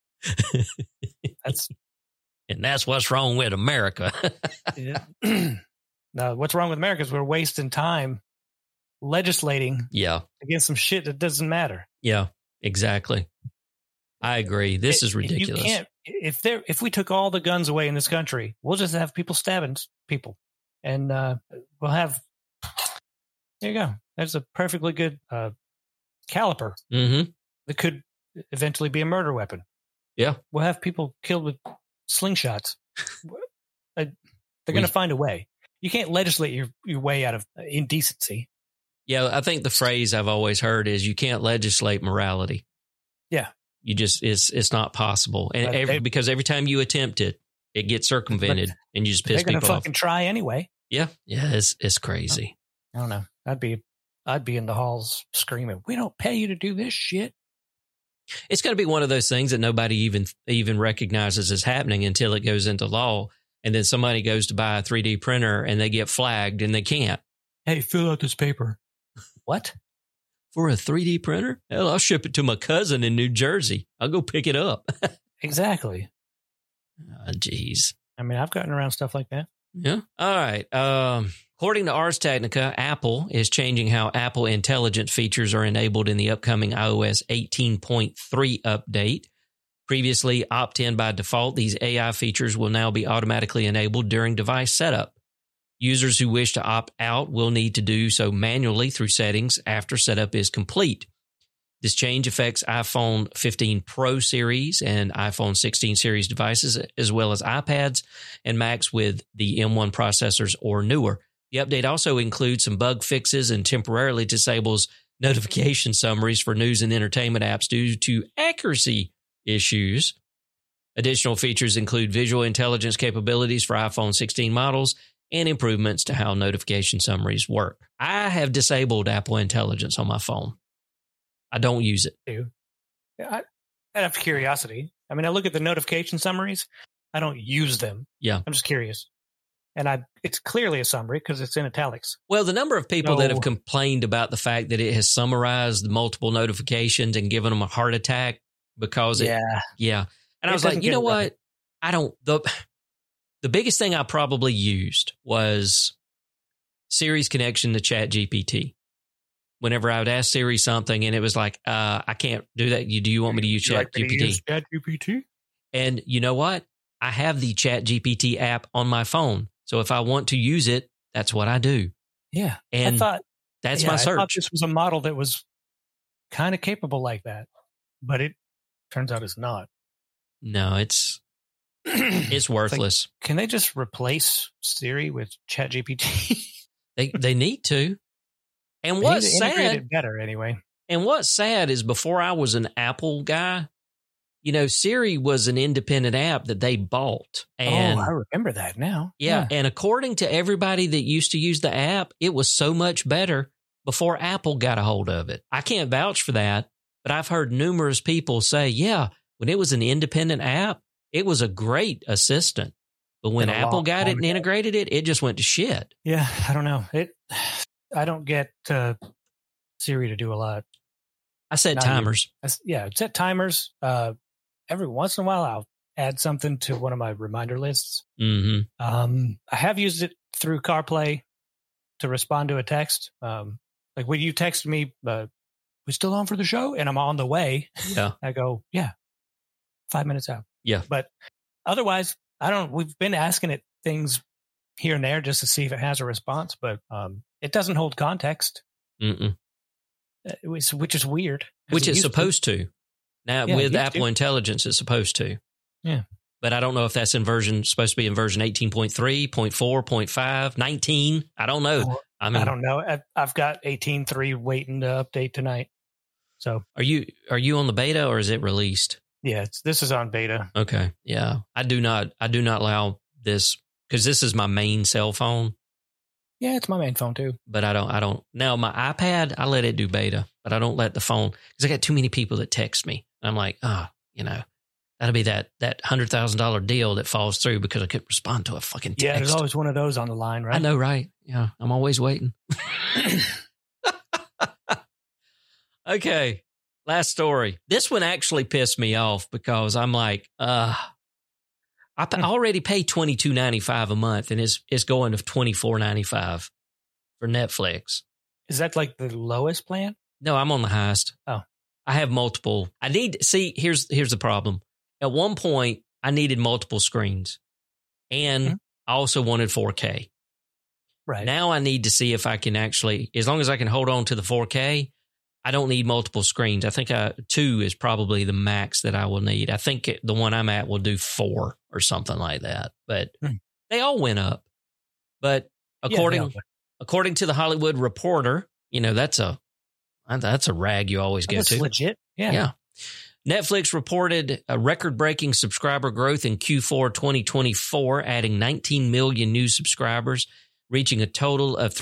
That's what's wrong with America.
Yeah. Now, what's wrong with America is we're wasting time legislating against some shit that doesn't matter.
Yeah, exactly. I agree. This is ridiculous.
If we took all the guns away in this country, we'll just have people stabbing people. And we'll have, there you go. That's a perfectly good caliper that could eventually be a murder weapon.
Yeah.
We'll have people killed with slingshots. They're going to find a way. You can't legislate your way out of indecency.
Yeah, I think the phrase I've always heard is you can't legislate morality.
Yeah.
You just, it's not possible. And because every time you attempt it, it gets circumvented and you just piss people off.
They're going to fucking try anyway.
Yeah. Yeah. It's crazy.
I don't know. That'd be I'd be in the halls screaming, "We don't pay you to do this shit."
It's going to be one of those things that nobody even recognizes as happening until it goes into law. And then somebody goes to buy a 3D printer and they get flagged and they can't.
Hey, fill out this paper. What?
For a 3D printer? Hell, I'll ship it to my cousin in New Jersey. I'll go pick it up.
Exactly.
Jeez.
I mean, I've gotten around stuff like that.
Yeah. All right. According to Ars Technica, Apple is changing how Apple Intelligence features are enabled in the upcoming iOS 18.3 update. Previously opt-in by default, these AI features will now be automatically enabled during device setup. Users who wish to opt out will need to do so manually through settings after setup is complete. This change affects iPhone 15 Pro series and iPhone 16 series devices, as well as iPads and Macs with the M1 processors or newer. The update also includes some bug fixes and temporarily disables notification summaries for news and entertainment apps due to accuracy issues. Additional features include visual intelligence capabilities for iPhone 16 models and improvements to how notification summaries work. I have disabled Apple Intelligence on my phone. I don't use it.
Out of curiosity, I mean, I look at the notification summaries. I don't use them.
Yeah.
I'm just curious. And it's clearly a summary because it's in italics.
Well, the number of people that have complained about the fact that it has summarized multiple notifications and given them a heart attack because And I was like, you know what? The biggest thing I probably used was Siri's connection to ChatGPT. Whenever I would ask Siri something and it was like, I can't do that. Do you want me to use ChatGPT?
ChatGPT?
And you know what? I have the ChatGPT app on my phone. So if I want to use it, that's what I do.
Yeah.
And that's my search.
I thought this was a model that was kind of capable like that, but it turns out it's not.
No, it's worthless.
Like, can they just replace Siri with ChatGPT?
They need to. And
they
what's
need to integrate
sad,
it better anyway.
And what's sad is before I was an Apple guy, you know, Siri was an independent app that they bought. And
I remember that now.
Yeah. And according to everybody that used to use the app, it was so much better before Apple got a hold of it. I can't vouch for that, but I've heard numerous people say, yeah, when it was an independent app, it was a great assistant. But when Apple got it and integrated it, it just went to shit.
Yeah, I don't know. I don't get Siri to do a lot.
I set timers.
Set timers. Every once in a while, I'll add something to one of my reminder lists.
Mm-hmm.
I have used it through CarPlay to respond to a text. Like when you text me, we still on for the show? And I'm on the way.
Yeah.
I go, 5 minutes out.
Yeah.
But otherwise, we've been asking it things here and there just to see if it has a response, but it doesn't hold context. Which is weird.
Which it's supposed to. Now, with Apple Intelligence, it's supposed to.
Yeah.
But I don't know if that's supposed to be in version 18.3, 0.4, 0.5, 19. I don't know.
I don't know. I've got 18.3 waiting to update tonight. So
are you on the beta or is it released?
Yeah, this is on beta.
Okay. Yeah. I do not allow this because this is my main cell phone.
Yeah, it's my main phone too.
But I don't. Now, my iPad, I let it do beta, but I don't let the phone because I got too many people that text me. And I'm like, that'll be that $100,000 deal that falls through because I couldn't respond to a fucking text.
Yeah, there's always one of those on the line, right?
I know, right? Yeah, I'm always waiting. Okay, last story. This one actually pissed me off because I'm like, I already pay $22.95 a month, and it's going to $24.95 for Netflix.
Is that like the lowest plan?
No, I'm on the highest.
Oh,
I have multiple. Here's the problem. At one point, I needed multiple screens, and I also wanted 4K.
Right. Now
I need to see if I can actually, as long as I can hold on to the 4K, I don't need multiple screens. I think 2 is probably the max that I will need. I think the one I'm at will do 4 or something like that. But they all went up. But according to the Hollywood Reporter, that's a rag you always go to.
That's legit. Yeah.
Netflix reported a record-breaking subscriber growth in Q4 2024, adding 19 million new subscribers, reaching a total of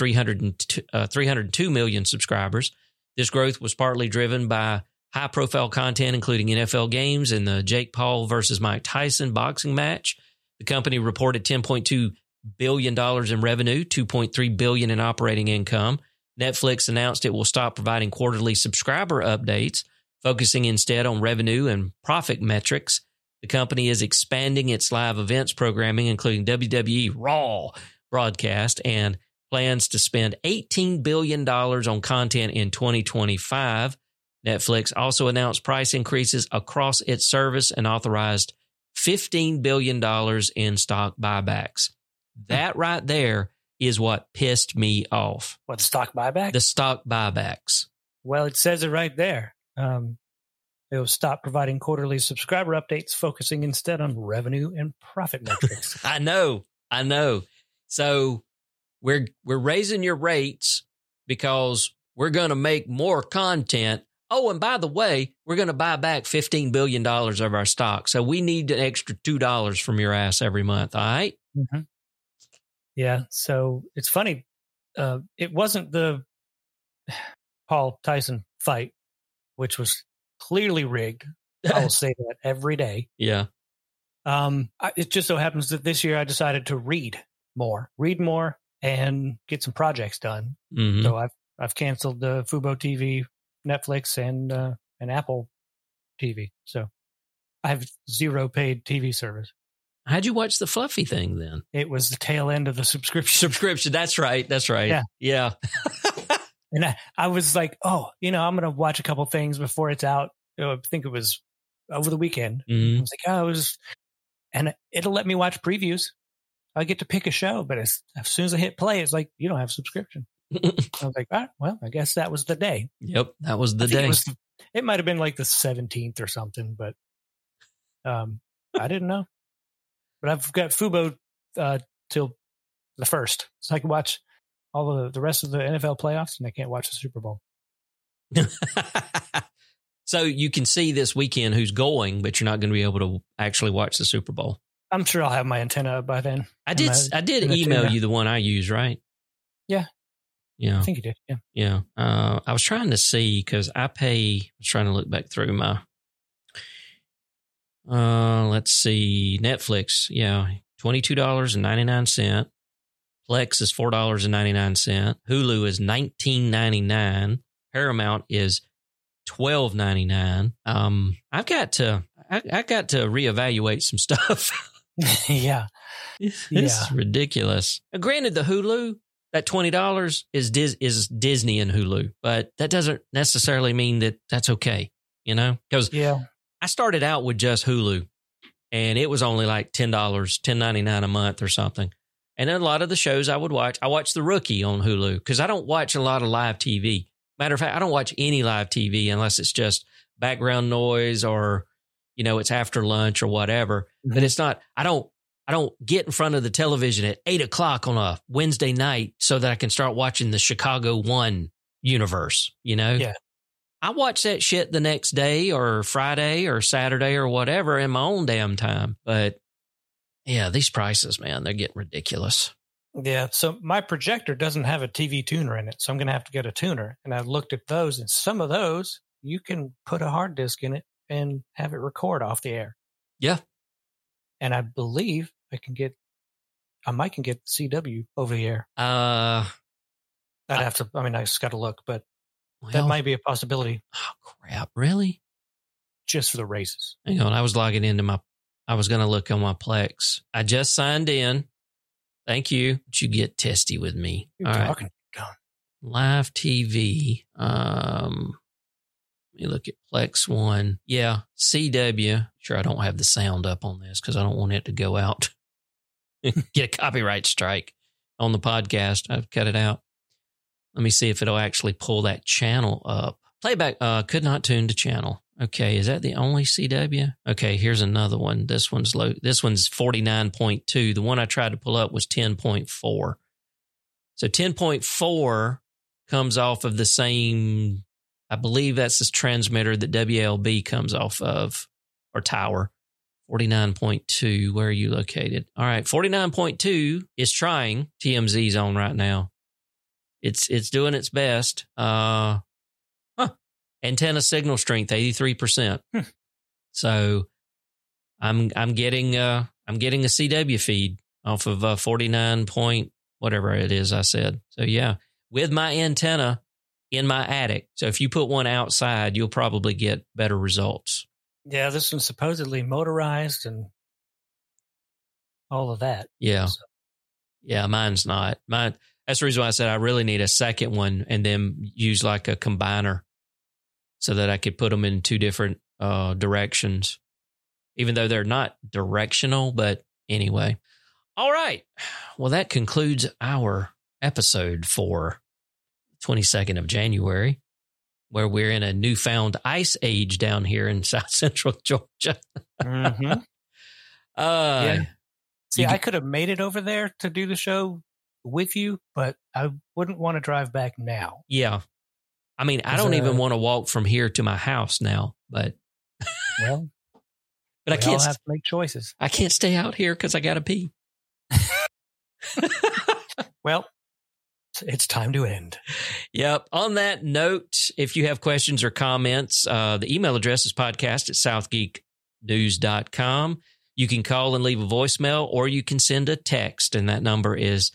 302 million subscribers. This growth was partly driven by high-profile content, including NFL games and the Jake Paul versus Mike Tyson boxing match. The company reported $10.2 billion in revenue, $2.3 billion in operating income. Netflix announced it will stop providing quarterly subscriber updates, focusing instead on revenue and profit metrics. The company is expanding its live events programming, including WWE Raw broadcast, and plans to spend $18 billion on content in 2025. Netflix also announced price increases across its service and authorized $15 billion in stock buybacks. That right there is what pissed me off.
What, stock buyback?
The stock buybacks.
Well, it says it right there. It will stop providing quarterly subscriber updates, focusing instead on revenue and profit metrics.
I know. So we're raising your rates because we're going to make more content. Oh, and by the way, we're going to buy back $15 billion of our stock. So we need an extra $2 from your ass every month. All right.
Mm-hmm. Yeah. So it's funny. It wasn't the Paul Tyson fight, which was clearly rigged. I will say that every day.
Yeah.
It just so happens that this year I decided to read more, and get some projects done. Mm-hmm. So I've canceled the Fubo TV, Netflix, and Apple TV. So I have zero paid TV service.
How'd you watch the Fluffy thing then?
It was the tail end of the subscription.
That's right. Yeah.
And I was like, I'm going to watch a couple things before it's out. I think it was over the weekend. Mm-hmm. I was like, and it'll let me watch previews. I get to pick a show, but as soon as I hit play, it's like, you don't have a subscription. I was like, all right, well, I guess that was the day.
Yep, that was the day.
It might have been like the 17th or something, but I didn't know. But I've got Fubo till the 1st, so I can watch all the rest of the NFL playoffs, and I can't watch the Super Bowl.
So you can see this weekend who's going, but you're not going to be able to actually watch the Super Bowl.
I'm sure I'll have my antenna up by then.
I did email you the one I use, right?
Yeah.
Yeah.
I think you did. Yeah.
Yeah. I was trying to see because I was trying to look back through my, let's see, Netflix. Yeah. $22.99. Plex is $4.99. Hulu is $19.99. Paramount is $12.99. I got to reevaluate some stuff.
Yeah.
It's ridiculous. Granted, the Hulu, that $20 is Disney and Hulu, but that doesn't necessarily mean that that's okay, Because I started out with just Hulu, and it was only like $10, $10.99 a month or something. And then a lot of the shows I would watch, I watched The Rookie on Hulu because I don't watch a lot of live TV. Matter of fact, I don't watch any live TV unless it's just background noise or, it's after lunch or whatever. Mm-hmm. But it's not, I don't get in front of the television at 8:00 on a Wednesday night so that I can start watching the Chicago 1 universe,
Yeah.
I watch that shit the next day or Friday or Saturday or whatever in my own damn time. But yeah, these prices, man, they're getting ridiculous.
Yeah. So my projector doesn't have a TV tuner in it. So I'm going to have to get a tuner. And I've looked at those, and some of those you can put a hard disk in it and have it record off the air.
Yeah.
And I believe I might can get CW over the air. I just got to look, but that might be a possibility.
Oh, crap. Really?
Just for the races.
Hang on. I was logging into I was going to look on my Plex. I just signed in. Thank you. But you get testy with me.
You're talking. Right.
Live TV. Let me look at Plex 1. Yeah. CW. Sure, I don't have the sound up on this because I don't want it to go out. Get a copyright strike on the podcast. I've cut it out. Let me see if it'll actually pull that channel up. Playback could not tune to channel. Okay, is that the only CW? Okay, here's another one. This one's low. This one's 49.2. The one I tried to pull up was 10.4. So 10.4 comes off of the same, I believe that's the transmitter that WLB comes off of, or tower. 49.2. Where are you located? All right. 49.2 is trying TMZ zone right now. It's doing its best. Antenna signal strength, 83%. So I'm getting a CW feed off of 49 point, whatever it is I said. So yeah, with my antenna in my attic. So if you put one outside, you'll probably get better results.
Yeah, this one's supposedly motorized and all of that.
Yeah.
So.
Yeah, mine's not. That's the reason why I said I really need a second one and then use like a combiner so that I could put them in two different directions, even though they're not directional. But anyway. All right. Well, that concludes our episode for 22nd of January, where we're in a newfound ice age down here in South Central Georgia.
Mm-hmm. Yeah. See, I could have made it over there to do the show with you, but I wouldn't want to drive back now.
Yeah. I mean, I don't even want to walk from here to my house now, but
well,
but I can't
have to make choices.
I can't stay out here because I got to pee.
Well, it's time to end.
Yep. On that note, if you have questions or comments, the email address is podcast@southgeeknews.com. You can call and leave a voicemail, or you can send a text, and that number is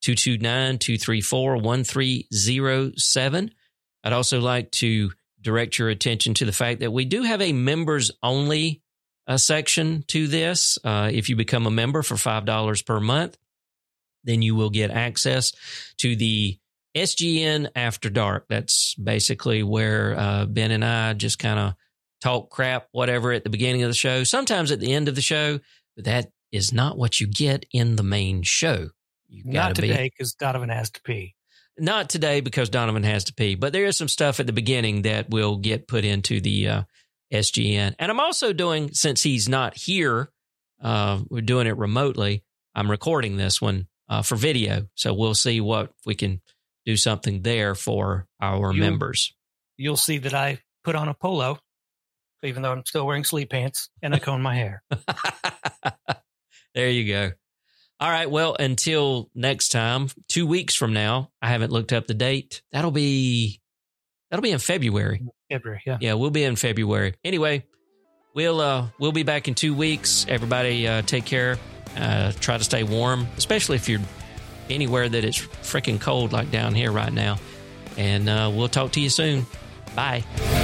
229-234-1307. I'd also like to direct your attention to the fact that we do have a members-only section to this. If you become a member for $5 per month, then you will get access to the SGN After Dark. That's basically where Ben and I just kind of talk crap, whatever, at the beginning of the show, sometimes at the end of the show, but that is not what you get in the main show.
Not today, because Donovan has to pee.
Not today, because Donovan has to pee, but there is some stuff at the beginning that will get put into the SGN. And I'm also doing, since he's not here, we're doing it remotely. I'm recording this one for video, so we'll see what we can do something there for our members. You'll
see that I put on a polo, even though I'm still wearing sleep pants, and I comb my hair.
There you go. All right. Well, until next time, 2 weeks from now, I haven't looked up the date. That'll be in February.
February, yeah.
Yeah, we'll be in February. Anyway, we'll be back in 2 weeks. Everybody take care. Try to stay warm, especially if you're anywhere that it's freaking cold like down here right now. And we'll talk to you soon. Bye.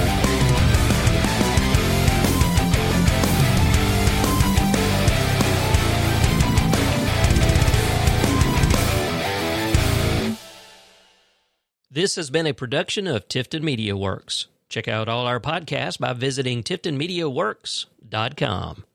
This has been a production of Tifton Media Works. Check out all our podcasts by visiting TiftonMediaWorks.com.